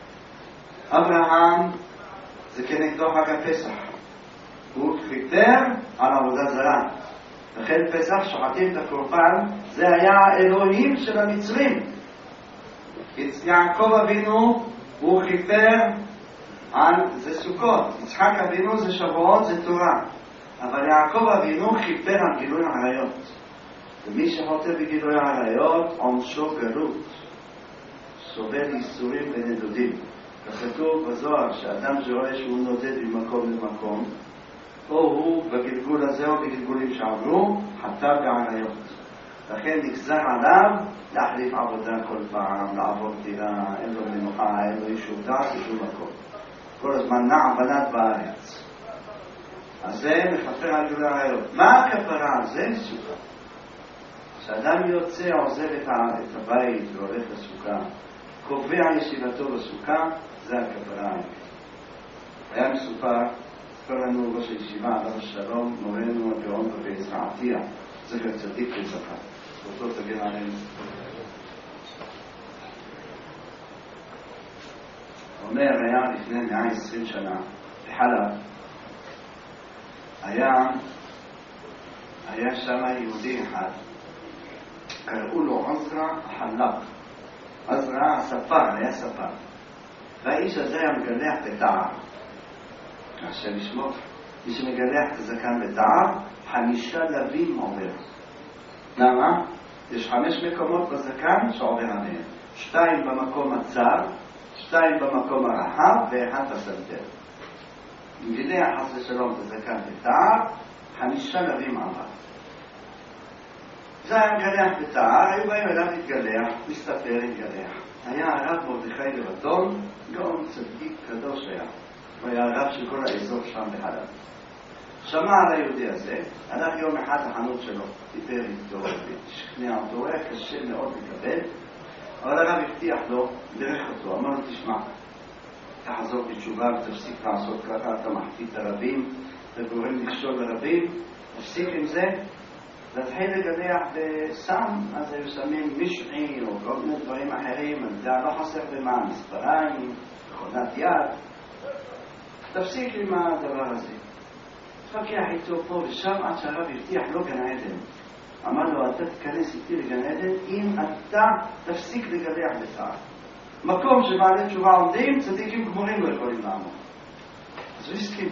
אברהם זה כנגדו חג הפסח. הוא חיפר על עבודה זרה. לכן פסח שוחטים את הקורבן, זה היה האלוהים של המצרים. יעקב אבינו הוא חיפר על זה סוכות. יצחק אבינו זה שבועות, זה תורה. אבל יעקב אבינו חיפר על גילוי עריות. ומי שחוטא בגילוי עריות עונשו גלות. סובל איסורים ונדודים. ככתוב בזוהר שאדם שרואה שהוא נודד ממקום למקום, או הוא בגלגול הזה או בגלגולים שעברו, חטא בעריות. לכן נגזר עליו להחליף עבודה כל פעם, לעבור דירה, אין לו מנוחה, אין לו יישוב דעת, בשום מקום. כל הזמן נע בלד בארץ. אז זה מכפר על גילוי עריות. מה הכפרה על זה? סוכה. כשאדם יוצא, עוזב את הבית והולך לסוכה, קובע ישיבתו בסוכה, זה הכפרה. היה מסופר, ספר לנו ראש הישיבה, עליו השלום, מורנו הגאון בעזרא עטיה, זכר צדיק וזכר. אותו תגן עלינו. אומר, היה לפני 120 שנה, בחלב, היה שם יהודי אחד, קראו לו עזרא החלק. עזרא הספר, היה ספר. והאיש הזה היה מגלח בתער. עכשיו ישמור, מי שמגלח את הזקן בתער, 5 לבים עובר. למה? יש 5 מקומות בזקן שעובר עליהם. 2 במקום הצר, 2 במקום הרחב, ו1 בסנטר. אם גילח חס ושלום את הזקן בתער, 5 לבים עבר. זה היה מגלח בתער, היו באים אליו להתגלח, מסתפר להתגלח. היה הרב מרדכי לבטון, גאון צדיק קדוש היה. הוא היה הרב של כל האזור שם בחלב. שמע על היהודי הזה, הלך יום אחד לחנות שלו, דיבר איתו, שכנע אותו, הוא היה קשה מאוד לקבל, אבל הרב הבטיח לו, דרך אותו, אמר לו, תשמע, תחזור בתשובה ותפסיק לעשות ככה, אתה מחטיא את הרבים, אתה גורם לשאול לרבים, תפסיק עם זה, להתחיל לגלח בסם, אז היו שמים משעי או כל מיני דברים אחרים, זה לא חסר במה, מספריים, מכונת יד, תפסיק עם הדבר הזה. תפקח איתו פה ושם עד שהרב הבטיח לו גן עדן. אמר לו, אתה תכנס איתי לגן עדן אם אתה תפסיק לגלח בתער. מקום שבעלי תשובה עומדים, צדיקים גמורים לא יכולים לעמוד. אז הוא הסכים.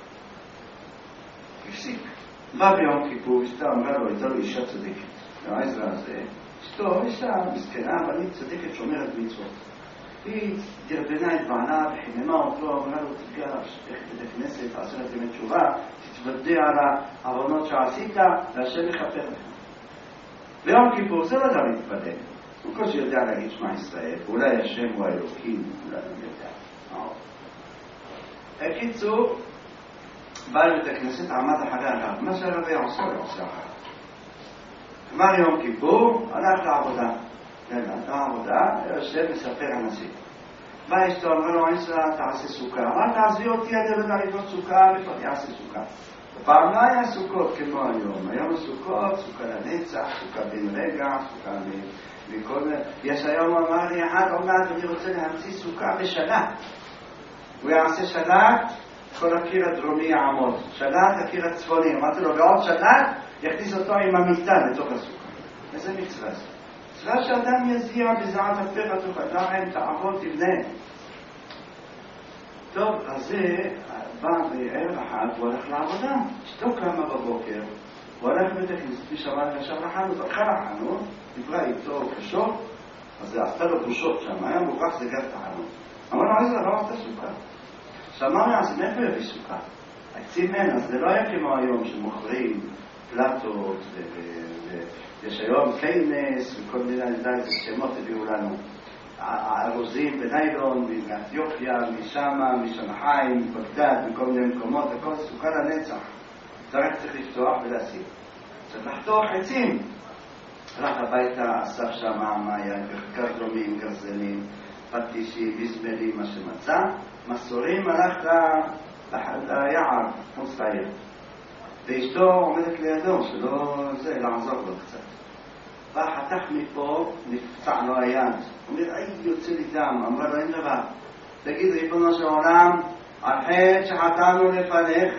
הפסיק. בא ביום כיפור, אשתה אמרה לו, הייתה לו אישה צדיקת. העזרא הזה, אשתו, אישה מסכנה, אבל היא צדיקת שומרת מצוות. היא דרבנה את בעלה וחיממה אותו, אמרה לו, תגיע לבית הכנסת, תעשה לכם תשובה, תתוודע על העוונות שעשית, והשם יכפר לך. ביום כיפור זה לא יודע להתפלל. הוא כל שיודע להגיד שמע ישראל, אולי השם הוא האלוקים, אולי אני יודע. הקיצור, בא לבית הכנסת, עמד אחרי הרב. מה שהרב היה עושה, הוא עושה אחר. אמר יום כיפור, הלך לעבודה. לעבודה, השם מספר הנשיא. בא אשתו, אמר לו, עזרא, תעשה סוכה. אמר, תעזבי אותי, אני לא יודע לבנות סוכה, לפעמים יעשה סוכה. פעם לא היה סוכות כמו היום. היום סוכות, סוכה לנצח, סוכה בן רגע, סוכה מכל... יש היום, אמר לי, עוד מעט אני רוצה להמציא סוכה בשנה. הוא יעשה שלט, כל הקיר הדרומי יעמוד. שלט, הקיר הצפוני. אמרתי לו, ועוד שלט, יכניס אותו עם המיטה לתוך הסוכה. איזה מצווה זה? מצווה שאדם יזיע בזעת הפך תוך אדם, תעבוד תבנה. טוב, אז זה בא בערב אחד, הוא הולך לעבודה. אשתו קמה בבוקר, הוא הולך בית הכנסת, משבת ישר לחנות, הלכה לחנות, דיברה איתו קשות, אז זה עשתה לו בושות שם, היה מוכח זה גר תחנות. אמר לו, איזה לא עשתה סוכה. שאמר לי, אז מאיפה יביא סוכה? העצים אין, אז זה לא היה כמו היום שמוכרים פלטות, ויש היום קיינס, וכל מיני שמות הביאו לנו. הארוזים בניילון, מאתיופיה, משם, משנחאי, מבגדד, מכל מיני מקומות, הכל סוכה לנצח. זה רק צריך לפתוח ולהסיק. צריך לחתוך עצים. הלך הביתה, אסף שם מעיין, גרדומים, גרזנים, פטישים, ביסמרים, מה שמצא. מסורים הלך ליער, חוץ לעיר. ואשתו עומדת לידו, שלא זה, לעזור לו קצת. בא חתך מפה, נפצע לו היד. הוא אומר, יוצא לי דם. אמר לו, אין דבר. תגיד, ריבונו של עולם, על חטא שחטאנו לפניך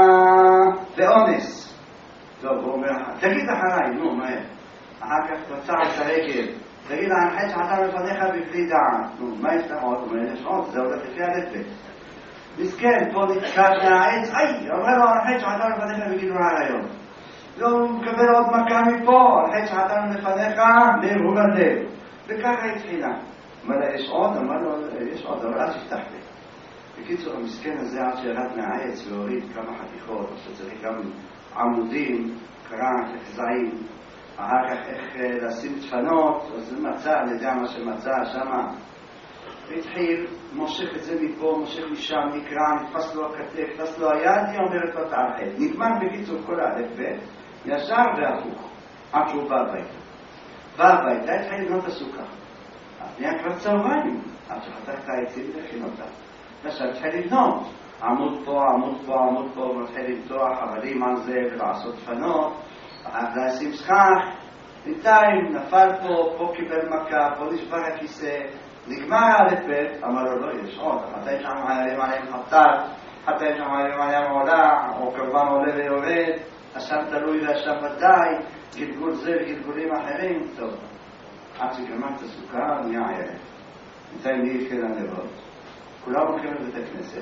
ואונס. טוב, הוא אומר, תגיד אחריי, נו, מהר. אחר כך תוצא את הרגל. תגיד, על חטא שחטאנו לפניך בבלי דעת. נו, מה יפתח עוד? הוא אומר, יש עוד, זה הולך לפי הרפת. מסכן, פה נתקד מהעץ, אומר לו, על חטא שחטאנו לפניך בגיל רעיון. לא מקבל עוד מכה מפה, על חטא שחטאנו לפניך להירוגתך. וככה התחילה. אמר לה, יש עוד? אמר לו, יש עוד, אבל אז יפתח לי. בקיצור, המסכן הזה עד שירד מהעץ והוריד כמה חתיכות, שצריך גם עמודים, קרק, גזעים, אחר כך איך לשים דפנות, אז זה מצא, אני יודע מה שמצא שמה. והתחיל, מושך את זה מפה, מושך משם, נקרא, נתפס לו הכתף, נתפס לו היד, היא אומרת לו תערחת. נגמר בקיצור כל האלף בית, ישר והפוך, עד שהוא בא הביתה. בא הביתה, התחיל לבנות הסוכה. אז נהיה כבר צהריים, עד שחתך את העצים והכין אותה. עכשיו התחיל לבנות, עמוד פה, עמוד פה, עמוד פה, מתחיל למתוח עבדים על זה ולעשות דפנות, אחר לשים סכך, בינתיים נפל פה קיבל מכה, פה נשבר הכיסא, נגמר האלף בית, אמר לו לא, יש עוד, חטאים שם מעלים עליהם חטאת, חטאים שם מעלים עליהם עולה, או קרבן עולה ויורד, השם תלוי והשם ודאי, גלגול זה וגלגולים אחרים, טוב. עד שגמר את הסוכה, נהיה ערב. בינתיים מי התחיל הנרות. כולם הולכים לבית הכנסת,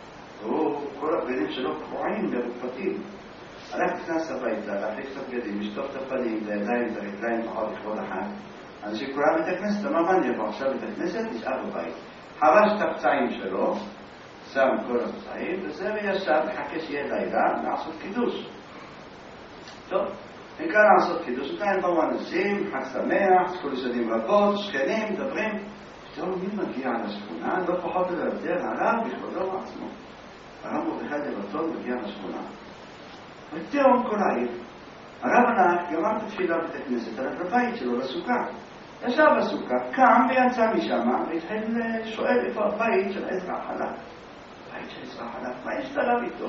וכל הבגדים שלו קבועים ורופטים. הלך נכנס הביתה, להחליף את הבגדים, לשטוף את הפנים, את הידיים, את הרגליים, פחות לכבוד החג. אנשים כולם בית הכנסת, אמר מה נבוא עכשיו בית הכנסת, נשאר בבית. חרש את הפצעים שלו, שם כל הפצעים, וזה וישב, לחכה שיהיה לילה, לעשות קידוש. טוב, אין כאן לעשות קידוש, כאן באו אנשים, חג שמח, כל שנים רבות, שכנים, מדברים. פתאום מי מגיע לשכונה? לא פחות או יותר, הרב בכבודו מעצמו. הרב מרדכי לויטון מגיע לשכונה. ותאום כל העיר. הרב הלך, גמר את התפילה בבית הכנסת, הלך לבית שלו, לסוכה. ישב בסוכה, קם ויצא משם, והתחיל שואל איפה הבית של עזרא החלק. בית של עזרא החלק, מה יש את הרב איתו?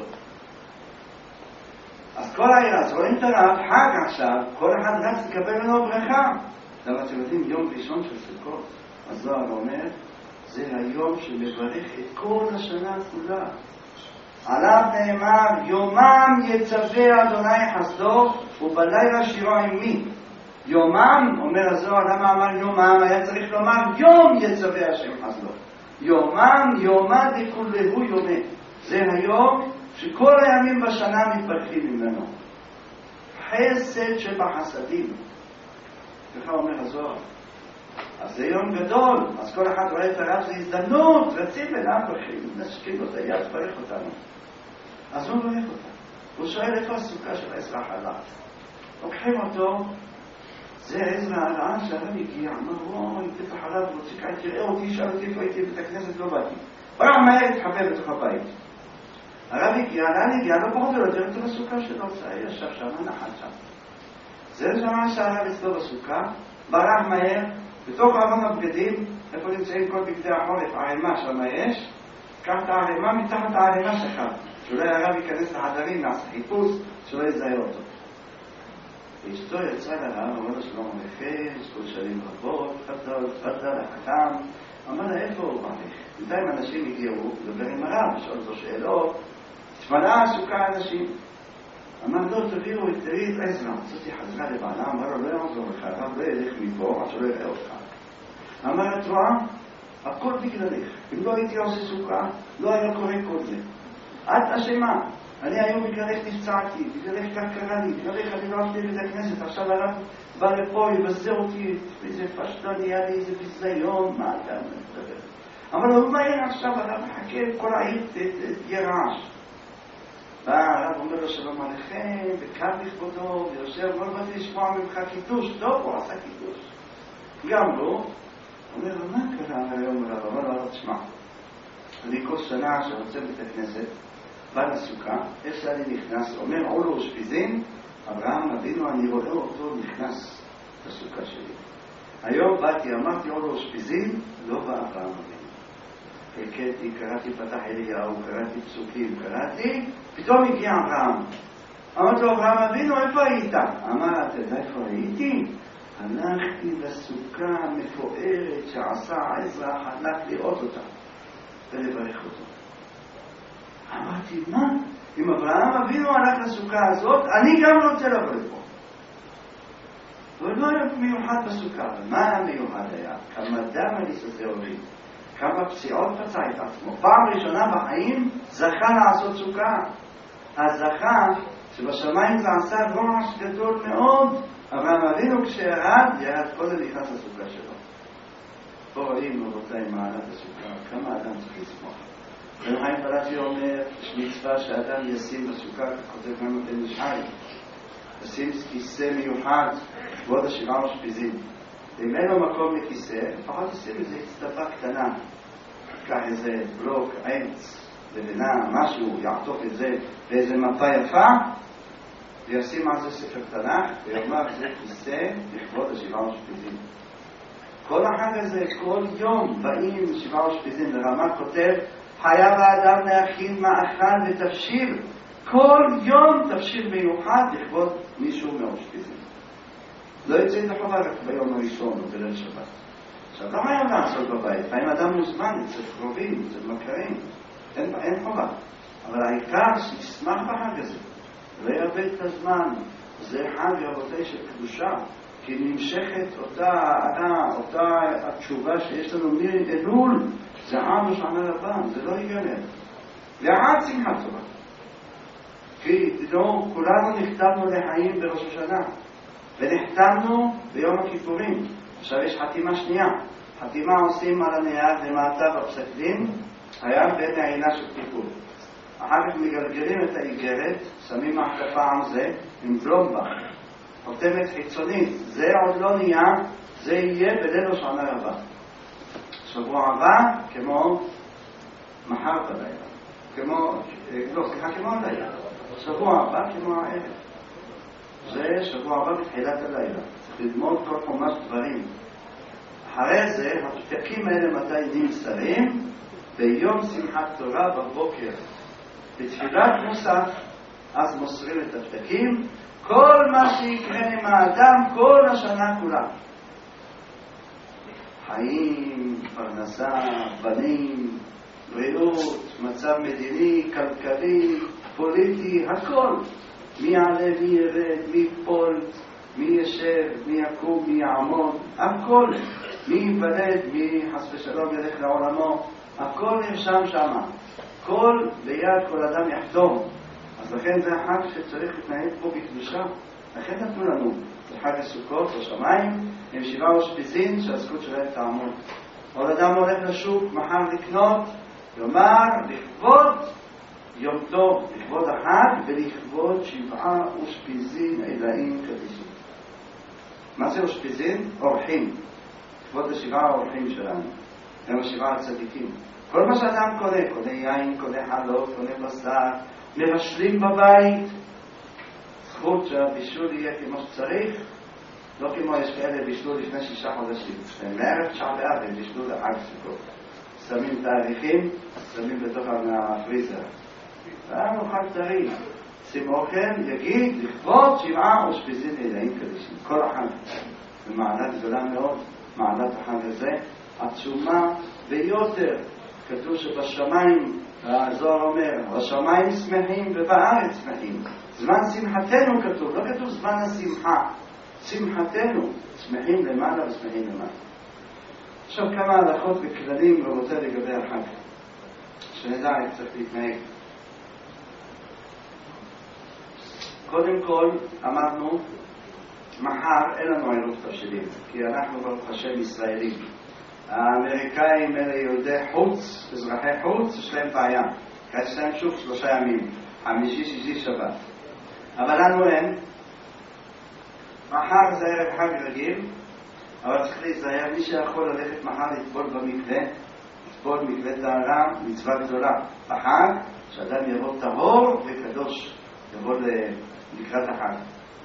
אז כל העיר, אז רואים את הרב, חג עכשיו, כל אחד רץ לקבל לנו ברכה. למה אתם יודעים, יום ראשון של סוכות, הזוהר אומר, זה היום שמברך את כל השנה כולה. עליו נאמר, יומם יצווה אדוני חסדו, ובלילה שירו עמי. יומם, אומר הזוהר, למה אמר יומם? היה צריך לומר, יום יצווה השם חסדו. יומם, יומא דכולהו יומא. זה היום שכל הימים בשנה מתברכים ממנו. חסד שבחסדים. ככה אומר הזוהר. אז זה יום גדול, אז כל אחד רואה את הרב, זה הזדמנות, רצים אליו, נשקים לו את היד, תברך אותנו. אז הוא מברך אותה. הוא שואל איפה הסוכה של עזרא החלק. לוקחים אותו, זה עזרא החלק שהרב הגיע, אמר, וואי, תפח עליו, רוצה כאן, תראה אותי, שאל אותי איפה הייתי בבית הכנסת, לא באתי. ברח מהר התחבא בתוך הבית. הרב הגיע, לאן הגיע, לא פחות ולא יותר את הסוכה שלו, ישב שם, נחל שם. זה זמן שהרב אצלו בסוכה, ברח מהר, בתוך ארון הבגדים, איפה נמצאים כל בגדי החורף, הערימה שם יש, קח את הערימה מתחת הערימה שלך, שאולי הרב ייכנס לחדרים, נעשה חיפוש, שלא יזהה אותו. ואשתו יצא לרב, אמר לו שלום עליכם, כל שנים רבות, תפדל, החתם, אמר לה איפה הוא מעריך? בינתיים אנשים הגיעו, לדבר עם הרב, לשאול אותו שאלות, תשמלה עסוקה אנשים. אמר לו, תראי את עזרא, זאת חזרה לבעלה, אמר לו, לא יעזור לך, הרב לא ילך מפה, עד שלא יראה אותך. אמר, את רואה? הכל בגללך. אם לא הייתי עושה סוכה, לא היה קורה כל זה. את אשמה. אני היום בגללך נפצעתי, בגללך כך קרה לי, בגללך אני לא עשיתי בית הכנסת, עכשיו הרב בא לפה, יבזר אותי, איזה פשטה נהיה לי, איזה ביזיון, מה אתה מדבר? אבל הוא מהר עכשיו, הרב מחכה, כל העיר תהיה רעש. בא הרב אומר לו שלום עליכם, וקם לכבודו, ויושב, לא באתי לשמוע ממך קידוש, טוב, הוא עשה קידוש. גם לא, אומר לו, מה קרה היום הרב? אומר לו, תשמע, אני כל שנה שרוצה בית הכנסת, בא לסוכה, איך שאני נכנס, אומר, עולו אושפיזין, אברהם אבינו, אני רואה אותו נכנס לסוכה שלי. היום באתי, אמרתי, עולו אושפיזין, לא בא אברהם אבינו. הקראתי, קראתי פתח אליהו, קראתי פסוקים, קראתי, פתאום הגיע אברהם. אמרתי לו, אברהם אבינו, איפה היית? אמר, אתה יודע איפה הייתי? הלכתי לסוכה המפוארת שעשה עזרא, הלך לראות אותה ולברך אותו. אמרתי, מה? אם אברהם אבינו הלך לסוכה הזאת, אני גם רוצה לבוא לפה. ולא היה מיוחד בסוכה, ומה המיוחד היה? כמה דם הניססה הוריד, כמה פציעות פצע את עצמו. פעם ראשונה בחיים זכה לעשות סוכה. אז זכה שבשמיים זה עשה רעש גדול מאוד. אברהם אבינו כשירד, קודם נכנס לסוכה שלו. פה רואים רבותיי מעלת הסוכה, כמה אדם צריך לשמוח. רב חיים פלאג'י אומר, יש מצווה שאדם ישים בסוכה, כותב גם בן ישעי, ישים כיסא מיוחד, כבוד השבעה אושפיזין. אם אין לו מקום לכיסא, לפחות ישים איזו הצטפה קטנה, קח איזה בלוק, עץ, לבנה, משהו, יעטוף את זה באיזה מפה יפה, וישים על זה ספר תנ"ך, ויאמר זה כיסא לכבוד השבעה אושפיזין. כל החג הזה, כל יום באים שבעה אושפיזין, לרמה כותב, חייב האדם להכין מאכל ותבשיל. כל יום תבשיל מיוחד לכבוד מישהו מאושפיזין. לא יוצא את החובה רק ביום הראשון או בליל שבת. עכשיו, לא חייב לעשות בבית. פעמים אדם מוזמן אצל קרובים, אצל מכרים. אין חובה. אבל העיקר שישמח בחג הזה. לא יאבד את הזמן. זה חג רבותי של קדושה. כי נמשכת אותה התשובה שיש לנו מאלול. זה עד ושענה לבן, זה לא ייגמר. ועד שמחת תורה. כי תדעו, כולנו נכתבנו לחיים בראש השנה, ונחתמנו ביום הכיפורים. עכשיו יש חתימה שנייה. חתימה עושים על הנייר למטה בפסק דין, היה בין העילה של כיפור. אחר כך מגלגלים את האיגרת, שמים מחטפה על זה, עם בלומבה, חותמת חיצונית. זה עוד לא נהיה, זה יהיה בליל השנה הבא. שבוע הבא, כמו מחר בלילה. כמו הלילה. שבוע הבא, כמו הערב. זה שבוע הבא בתחילת הלילה. צריך ללמוד כל חומש דברים. אחרי זה, הפתקים האלה מתי נמסרים? ביום שמחת תורה בבוקר. בתחילת מוסף, אז מוסרים את הפתקים. כל מה שיקרה עם האדם, כל השנה כולה. חיים, פרנסה, בנים, בריאות, מצב מדיני, כלכלי, פוליטי, הכל. מי יעלה, מי ירד, מי יפול, מי ישב, מי יקום, מי יעמוד, הכל. מי ייוולד, מי חס ושלום ילך לעולמו, הכל נרשם שם. כל ביד כל אדם יחתום. אז לכן זה החג שצריך להתנהג פה בקדושה. לכן נתנו לנו בחג הסוכות בשמיים עם שבעה אושפיזין שהזכות שלהם תעמוד. עוד אדם הולך לשוק מחר לקנות, יאמר לכבוד יום טוב, לכבוד החג ולכבוד שבעה אושפיזין אלאים קדישים. מה זה אושפיזין? אורחים. כבוד השבעה האורחים שלנו. הם השבעה הצדיקים. כל מה שאדם קונה יין, קונה חלוב, קונה בשר, מבשלים בבית, זכות שהבישול יהיה כמו שצריך, לא כמו יש כאלה בישלו לפני 6 חודשים. מערב 9 באב הם בישלו לחג סוכות. שמים תאריכים, שמים בתוך הפריזר. ואז חג טרי. שים אוכל, יגיד, לכבוד שבעה אושפיזין אלאים קדישים. כל החג. זו מעלה גדולה מאוד, מעלת החג הזה, עצומה ביותר. כתוב שבשמיים, הזוהר אומר, בשמיים שמחים ובארץ שמחים. זמן שמחתנו כתוב, לא כתוב זמן השמחה. שמחתנו, שמחים למעלה ושמחים למעלה. עכשיו כמה הלכות וכללים רבותיי לגבי החג. שנדע איך צריך להתנהג. קודם כל אמרנו מחר אין לנו עירות תבשילים, כי אנחנו ברוך השם ישראלים. האמריקאים אלה יהודי חוץ, אזרחי חוץ, יש להם בעיה. יש להם שוב 3 ימים, 5, 6, שבת. אבל לנו אין. מחר זה ערב חג רגיל, אבל צריך להיזהר, מי שיכול ללכת מחר לטבול במקווה, לטבול מקווה טהרה, מצווה גדולה. בחג, שאדם יבוא טהור וקדוש, יבוא לקראת החג.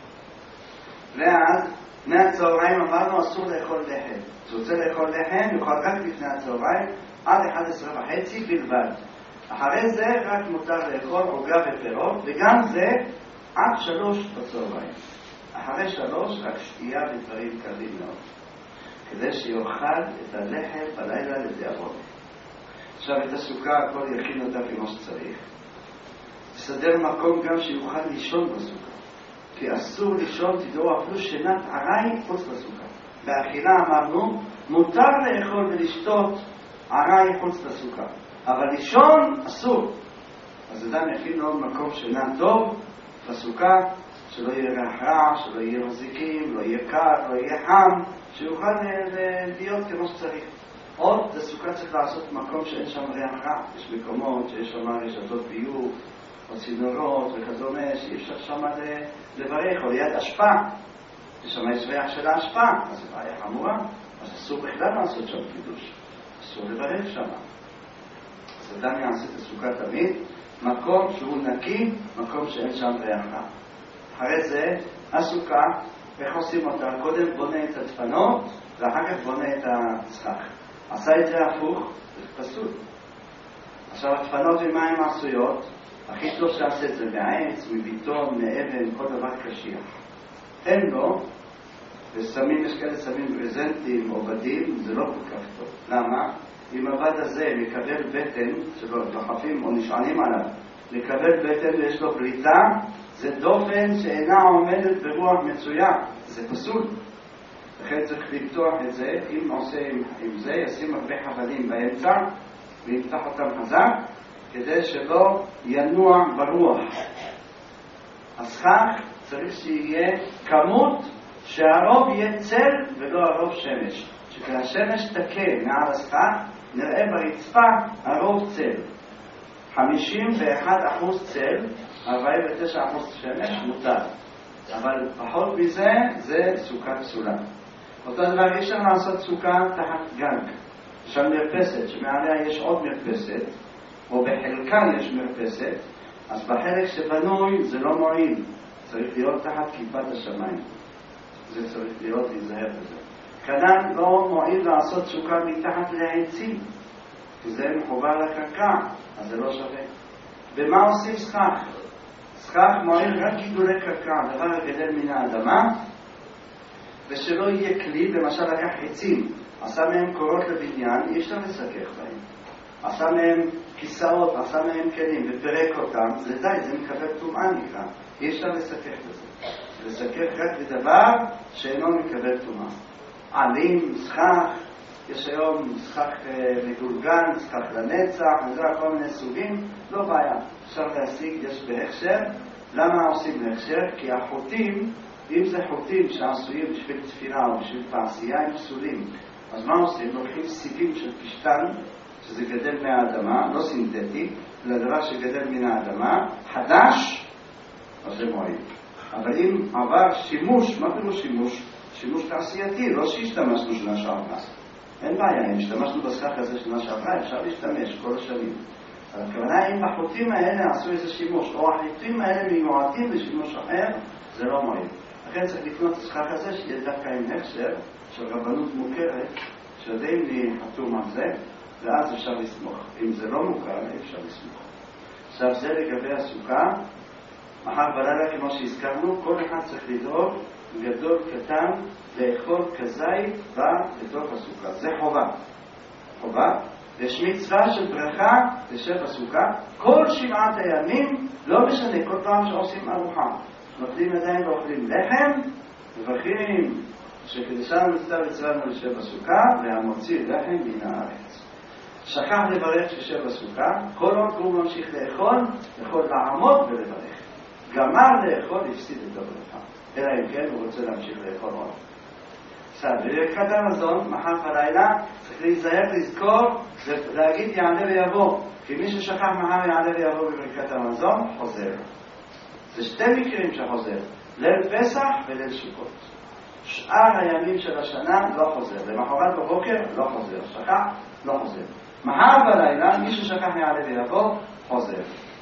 ואז, לפני הצהריים אמרנו אסור לאכול לחם. כשרוצה לאכול לחם, יוכל רק לפני הצהריים, עד 11:30 בלבד. אחרי זה רק מותר לאכול עוגה ופירות, וגם זה עד 3 בצהריים. אחרי 3 רק שתייה ודברים קלים מאוד, כדי שיאכל את הלחם בלילה לדאבון. עכשיו את הסוכה הכל יכין אותה כמו שצריך. תסדר מקום גם שיוכל לישון בסוכה, כי אסור לישון, תדעו, אפילו שינת ערי חוץ לסוכה. באכילה אמרנו מותר לאכול ולשתות ערי חוץ לסוכה, אבל לישון אסור. אז אדם יכין עוד מקום שינה טוב בסוכה, שלא יהיה ריח רע, שלא יהיה מזיקים, לא יהיה קר, לא יהיה חם, שיוכל להיות כמו שצריך. עוד בסוכה צריך לעשות מקום שאין שם ריח רע. יש מקומות שיש שם רשתות ביוב או צינורות וכדומה, שאי אפשר שם לברך, או ליד השפעה. יש ריח של ההשפעה, אז זה בעיה חמורה, אז אסור בכלל לעשות שם קידוש, אסור לברך שם. אז אדם יעשה את הסוכה תמיד מקום שהוא נקי, מקום שאין שם ריח רע. אחרי זה הסוכה, איך עושים אותה? קודם בונה את הדפנות ואחר כך בונה את הסכך. עשה את זה הפוך, זה פסול. עכשיו הדפנות ומה הן עשויות? הכי טוב שעשה את זה מעץ, מביטון, מאבן, כל דבר קשיח. אין לו, ושמים, יש כאלה שמים ברזנטים או בדים, זה לא כל כך טוב. למה? אם הבד הזה מקבל בטן, שלא דוחפים או נשענים עליו, מקבל בטן ויש לו בליטה, זה דופן שאינה עומדת ברוח מצויה, זה פסול. לכן צריך לפתוח את זה, אם עושה עם זה, ישים הרבה חבלים באמצע ויפתח אותם חזק, כדי שלא ינוע ברוח. הסכך צריך שיהיה כמות שהרוב יהיה צל ולא הרוב שמש. כשהשמש תקה מעל הסכך, נראה ברצפה הרוב צל. 51% צל, 49% שמש מותר. אבל פחות מזה, זה סוכה פסולה. אותו דבר אי אפשר לעשות סוכה תחת גג. שם מרפסת, שמעליה יש עוד מרפסת, או בחלקה יש מרפסת, אז בחלק שבנוי זה לא מועיל. צריך להיות תחת כיפת השמיים. זה צריך להיות להיזהר בזה. כנ"ל לא מועיל לעשות סוכה מתחת לעצים, כי זה מחובר לקרקע, אז זה לא שווה. במה עושים סכך? סכך מועיל רק גידולי קרקע, דבר הגדל מן האדמה, ושלא יהיה כלי, למשל לקח עצים, עשה מהם קורות לבניין, אי אפשר לסכך בהם. עשה מהם כיסאות, עשה מהם כלים, ופרק אותם, זה די, זה מקבל טומאה נקרא. אי אפשר לסכך בזה. לסכך רק בדבר שאינו מקבל טומאה. עלים, סכך, יש היום סכך מגולגן, סכך לנצח, זה כל מיני סוגים, לא בעיה. אפשר להשיג, יש בהכשר. למה עושים בהכשר? כי החוטים, אם זה חוטים שעשויים בשביל תפירה או בשביל תעשייה, הם פסולים. אז מה עושים? לוקחים סיבים של פשטן, שזה גדל מהאדמה, לא סינתטי, אלא דבר שגדל מן האדמה, חדש, אז זה מועיל. אבל אם עבר שימוש, מה פירוש שימוש? שימוש תעשייתי, לא שהשתמשנו שנה שעברה. אין בעיה, אם השתמשנו בסכך הזה שנה שעברה, אפשר להשתמש כל השנים. אבל הכוונה, אם החוטים האלה עשו איזה שימוש, או החוטים האלה מיועדים לשימוש אחר, זה לא מועיל. לכן צריך לקנות את הסכך הזה, שיהיה דווקא עם הכשר, של רבנות מוכרת, שיודעים לי חתום על זה, ואז אפשר לסמוך. אם זה לא מוכר, אפשר לסמוך. עכשיו זה לגבי הסוכה. מחר בלילה, כמו שהזכרנו, כל אחד צריך לדאוג, גדול, קטן, לאכול כזית בתוך הסוכה. זה חובה. חובה. יש מצווה של ברכה לשב בסוכה. כל 7 הימים, לא משנה, כל פעם שעושים ארוחה. נוטלים ידיים ואוכלים לחם, מברכים שקדשנו מצווה וצוונו לשב בסוכה, והמוציא לחם מן הארץ. שכח לברך ששב בסוכה, כל עוד הוא ממשיך לאכול, יכול לעמוד ולברך. גמר לאכול, הפסיד את הברכה. אלא אם כן הוא רוצה להמשיך לאכול עוד. עכשיו, בברכת המזון, מחר בלילה, צריך להיזהר, לזכור, להגיד יעלה ויבוא. כי מי ששכח מחר יעלה ויבוא בברכת המזון, חוזר. זה שתי מקרים שחוזר, ליל פסח וליל סוכות. שאר הימים של השנה לא חוזר, למחרת בבוקר לא חוזר, שכח לא חוזר. מחר בלילה, מי ששכח יעלה ויבוא, חוזר.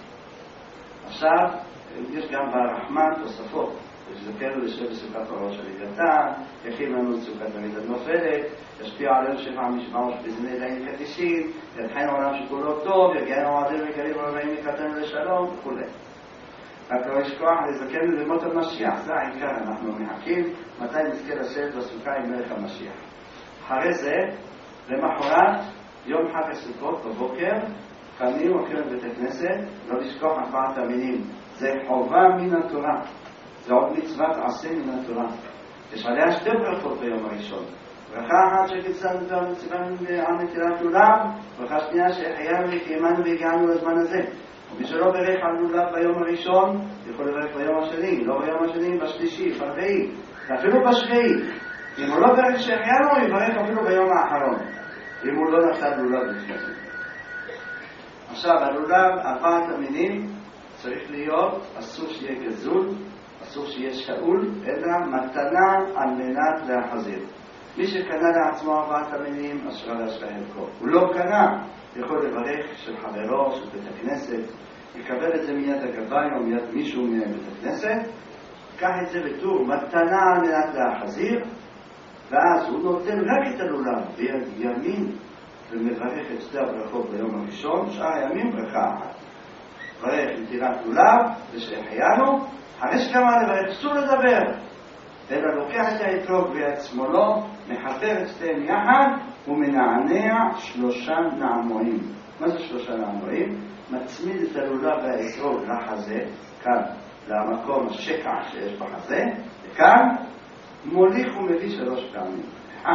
עכשיו, יש גם ברחמן תוספות. יזכנו לשב בסוכת אורו של לוויתן, יכין לנו את סוכת תמיד הנופלת, ישפיע עלינו שפע משמעוש בזני דין קדישין, ידחן עולם שכולו טוב, יגיענו עדינו וקרים ורבעים מקראתנו לשלום וכו'. רק לא ישכוח לזכנו ללמוד המשיח, זה העיקר, אנחנו מחכים מתי נזכה לשבת בסוכה עם מלך המשיח. אחרי זה, למחרת, יום חג הסוכות בבוקר, קמים הולכים לבית הכנסת, לא לשכוח ארבעת המינים, זה חובה מן התורה. זה עוד מצוות עשה מן התורה. יש עליה שתי ברכות ביום הראשון. ברכה אחת שקיצרנו את המצווה על נטילת לולב, ברכה שנייה שהחיינו וקיימנו והגיענו לזמן הזה. ומי שלא ברך על לולב ביום הראשון, יכול לברך ביום השני, לא ביום השני, בשלישי, ברביעי, ואפילו בשביעי. אם הוא לא ברך שהחיינו, הוא יברך אפילו ביום האחרון. אם הוא לא נטל לולב לפני זה. עכשיו, הלולב, ארבעת המינים, צריך להיות, אסור שיהיה גזול, אסור שיהיה שאול, אלא מתנה על מנת להחזיר. מי שקנה לעצמו ארבעת המינים, אשרה להשרה חלקו. הוא לא קנה, יכול לברך של חברו, של בית הכנסת, יקבל את זה מיד הגבאי או מיד מישהו מבית הכנסת, קח את זה בתור מתנה על מנת להחזיר, ואז הוא נותן רק את הלולב ביד ימין, ומברך את שתי הברכות ביום הראשון, שאר הימים ברכה אחת. ברך נטילת לולב, ושהחיינו, אחרי שכמה לברך, אסור לדבר, אלא לוקח את האתרוג ביד שמאלו, מחבר את שתיהם יחד, ומנענע 3 נעמועים. מה זה 3 נעמועים? מצמיד את הלולב והאתרוג לחזה, כאן, למקום השקע שיש בחזה, וכאן מוליך ומביא 3 פעמים. 1,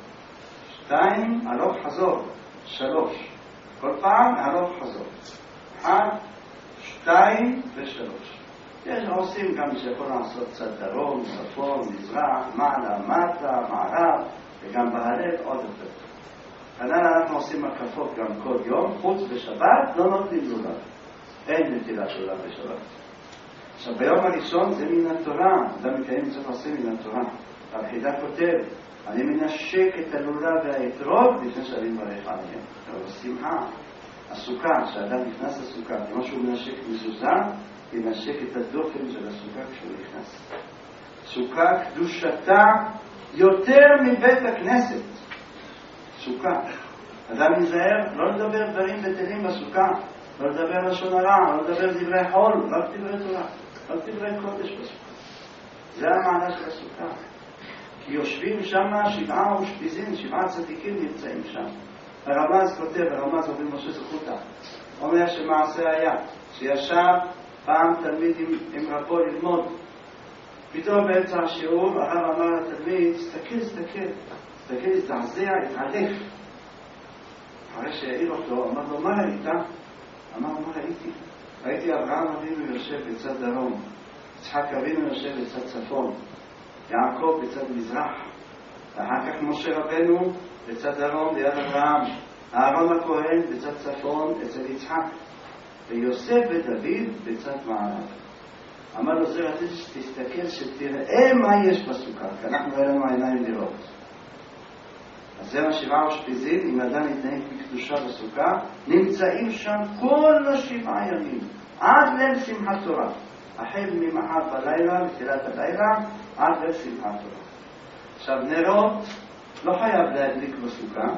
2, הלוך חזור, 3. כל פעם הלוך חזור. 1, 2 ו3. יש עושים גם שיכול לעשות קצת דרום, צפון, מזרח, מעלה, מטה, מערב, וגם בהלב עוד יותר. כנראה אנחנו עושים הקפות גם כל יום, חוץ בשבת לא נותנים לולב. אין נטילת לולב בשבת. עכשיו ביום הראשון זה מן התורה, אדם מקיים צריך לעשות מן התורה. הרחידה כותב, אני מנשק את הלולב והאתרוג לפני שאני מברך עליהם. אבל שמחה, הסוכה, כשאדם נכנס לסוכה, כמו שהוא מנשק מזוזה, ינשק את הדופן של הסוכה כשהוא נכנס. סוכה קדושתה יותר מבית הכנסת. סוכה. אדם נזהר לא לדבר דברים בטלים בסוכה, לא לדבר לשון הרע, לא לדבר דברי חול, רק דברי תורה, רק דברי קודש בסוכה. זה המעלה של הסוכה. כי יושבים שם 7 אושפיזין, 7 צדיקים נמצאים שם. הרמז כותב, הרמז עובר משה זכותה, אומר שמעשה היה, שישב פעם תלמיד עם רבו ללמוד, פתאום באמצע השיעור, הרב אמר לתלמיד, תסתכל, תזעזע, התעלף. אחרי שהעיר אותו, אמר לו, מה ראית? אמר, מה ראיתי? ראיתי אברהם אבינו יושב בצד דרום, יצחק אבינו יושב בצד צפון, יעקב בצד מזרח, ואחר כך משה רבנו בצד דרום ליד אברהם, אהרון הכהן בצד צפון אצל יצחק, ויוסף ודוד בצד מערב. אמר לו, זה רציתי שתסתכל, שתראה מה יש בסוכה, כי אנחנו אין לנו עיניים לראות. אז זה 7 אושפיזין, אם אדם יתנהג בקדושה בסוכה, נמצאים שם כל 7 ימים, עד ליל שמחת תורה. החל ממחר בלילה, בתחילת הלילה, עד ליל שמחת תורה. עכשיו, נרות לא חייב להדליק בסוכה,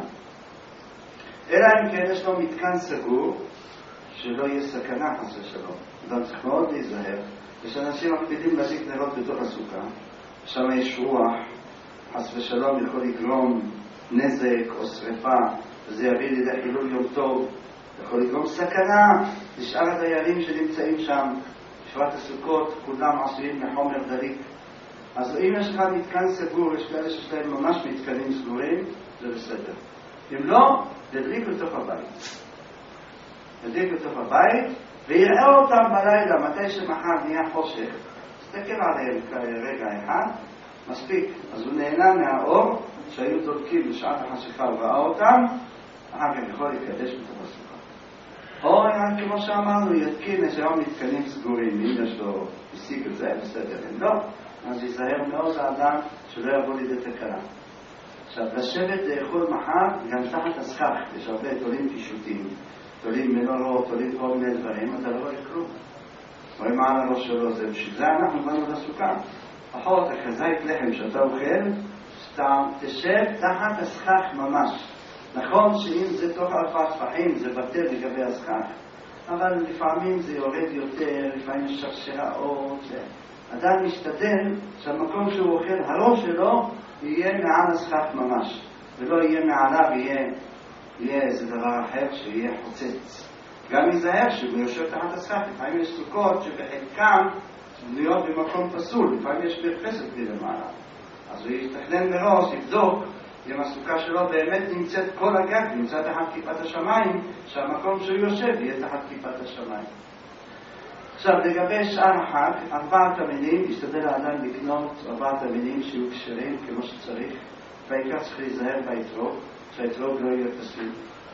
אלא אם כן יש לו מתקן סגור, שלא יהיה סכנה חס ושלום. אדם צריך מאוד להיזהר, ושאנשים מקפידים להדליק נרות בתוך הסוכה, שם יש רוח, חס ושלום יכול לגרום נזק או שריפה, וזה יביא לידי חילול יום טוב, יכול לגרום סכנה לשאר הדיירים שנמצאים שם. בשבט הסוכות כולם עשויים מחומר דליק. אז אם יש לך מתקן סגור, יש כאלה שיש להם ממש מתקנים סגורים, זה בסדר. אם לא, תדליק לתוך הבית. תדליק לתוך הבית, ויראה אותם בלילה, מתי שמחר נהיה חושך, תסתכל עליהם כרגע אחד, מספיק. אז הוא נהנה מהאור שהיו דולקים בשעת החשיכה וראה אותם, אחר כך יכול להתקדש בתוך הסוכה. או כמו שאמרנו, יתקין איזה יום מתקנים סגורים, אם יש לו השיג את זה, בסדר, אם לא, אז ייזהר מאוד האדם שלא יבוא לידי תקלה. עכשיו, לשבת לאכול מחר גם תחת הסכך, יש הרבה תולים פישוטים, תולים מנורות, תולים כל מיני דברים, אתה לא רואה כלום. רואה מה על הראש שלו, זה בשביל זה אנחנו באנו לסוכה. פחות, הכזית לחם שאתה אוכל, שאתה תשב תחת הסכך ממש. נכון שאם זה תוך 4 טפחים זה בטל לגבי הסכך, אבל לפעמים זה יורד יותר, לפעמים יש שרשראות. אדם משתדל שהמקום שהוא אוכל, הראש שלו יהיה מעל הסכך ממש, ולא יהיה מעליו, יהיה איזה דבר אחר שיהיה חוצץ. גם ייזהר שהוא יושב תחת הסכך, לפעמים יש סוכות שבחלקם בנויות במקום פסול, לפעמים יש מרפסת בלי למעלה. אז הוא יתכנן מראש, יבדוק אם הסוכה שלו באמת נמצאת כל הגג, נמצא תחת כיפת השמיים, שהמקום שהוא יושב יהיה תחת כיפת השמיים. עכשיו, לגבי שאר החג, 4 המינים, ישתדל האדם לקנות 4 המינים שיהיו כשרים כמו שצריך, והעיקר צריך להיזהר באתרוג, שהאתרוג לא יהיה פסול.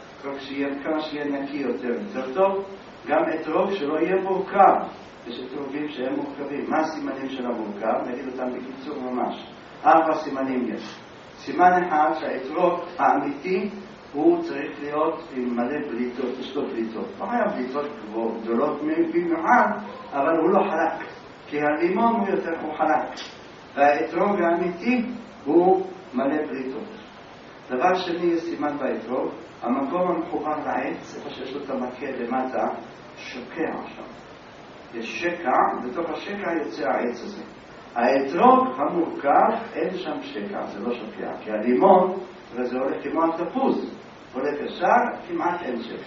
כמה שיהיה נקי יותר טוב, גם אתרוג שלא יהיה מורכב. יש אתרוגים שהם מורכבים. מה הסימנים של המורכב? נגיד אותם בקיצור ממש. 4 סימנים יש. סימן אחד שהאתרוג האמיתי הוא צריך להיות עם מלא בליטות, יש לו בליטות. לא היה בליטות גדולות במיוחד, אבל הוא לא חלק. כי הלימון הוא יותר חלק. והאתרוג האמיתי הוא מלא בליטות. דבר שני, יש סימן באתרוג, המקום המחובר לעץ, איפה שיש לו את המקל למטה, שוקע שם. יש שקע, בתוך השקע יוצא העץ הזה. האתרוג המורכב, אין שם שקע, זה לא שוקע. כי הלימון, וזה הולך כמו התפוז, הולך ישר, כמעט אין שקע.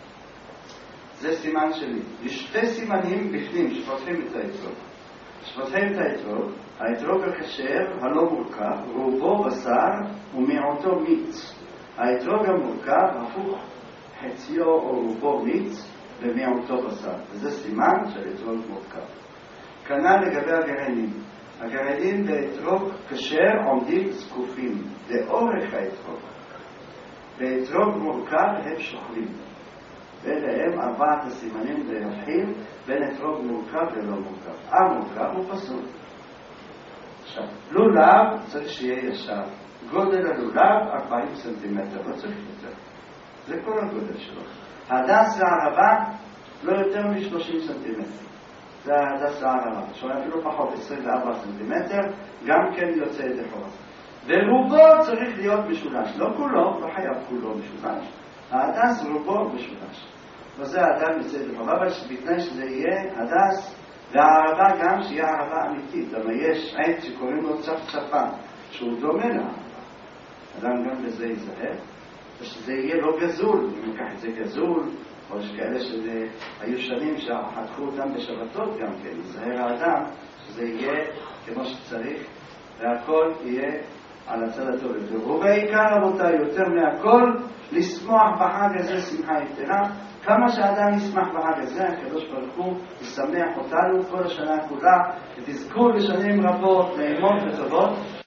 זה סימן שלי. יש 2 סימנים בפנים שפותחים את האתרוג. שפותחים את האתרוג, האתרוג הכשר, הלא מורכב, רובו בשר ומיעוטו מיץ. האתרוג המורכב הפוך, חציו או רובו מיץ ומיעוטו בשר. וזה סימן של אתרוג מורכב. כנ"ל לגבי הגרעינים. הגרעינים באתרוג כשר עומדים זקופים לאורך האתרוג. באתרוג מורכב הם שוכבים. ואלה הם 4 הסימנים להבחין בין אתרוג מורכב ולא מורכב. המורכב הוא פסול. עכשיו, לולב צריך שיהיה ישר. גודל הלולב 40 סנטימטר, לא צריך יותר. זה כל הגודל שלו. הדס והערבה לא יותר מ-30 סנטימטר. זה הדס והערבה. שאומר אפילו פחות, 24 סנטימטר, גם כן יוצא את החובה. ורובו צריך להיות משולש. לא כולו, לא חייב כולו משולש. הדס רובו משולש. וזה האדם יוצא את החובה, אבל בתנאי שזה יהיה הדס והערבה גם שיהיה ערבה אמיתית. אבל יש עץ שקוראים לו צפצפה, שהוא דומה לערבה. אדם גם בזה ייזהר, ושזה יהיה לא גזול, אם ניקח את זה גזול, או שכאלה שהיו שנים שחתכו אותם בשבתות גם כן, ייזהר האדם, שזה יהיה כמו שצריך, והכל יהיה על הצד הטוב. ובעיקר רבותיי, יותר מהכל, לשמוח בחג הזה שמחה יתרה. כמה שאדם ישמח בחג הזה, הקדוש ברוך הוא ישמח אותנו כל השנה כולה, ותזכו לשנים רבות, נעימות וטובות.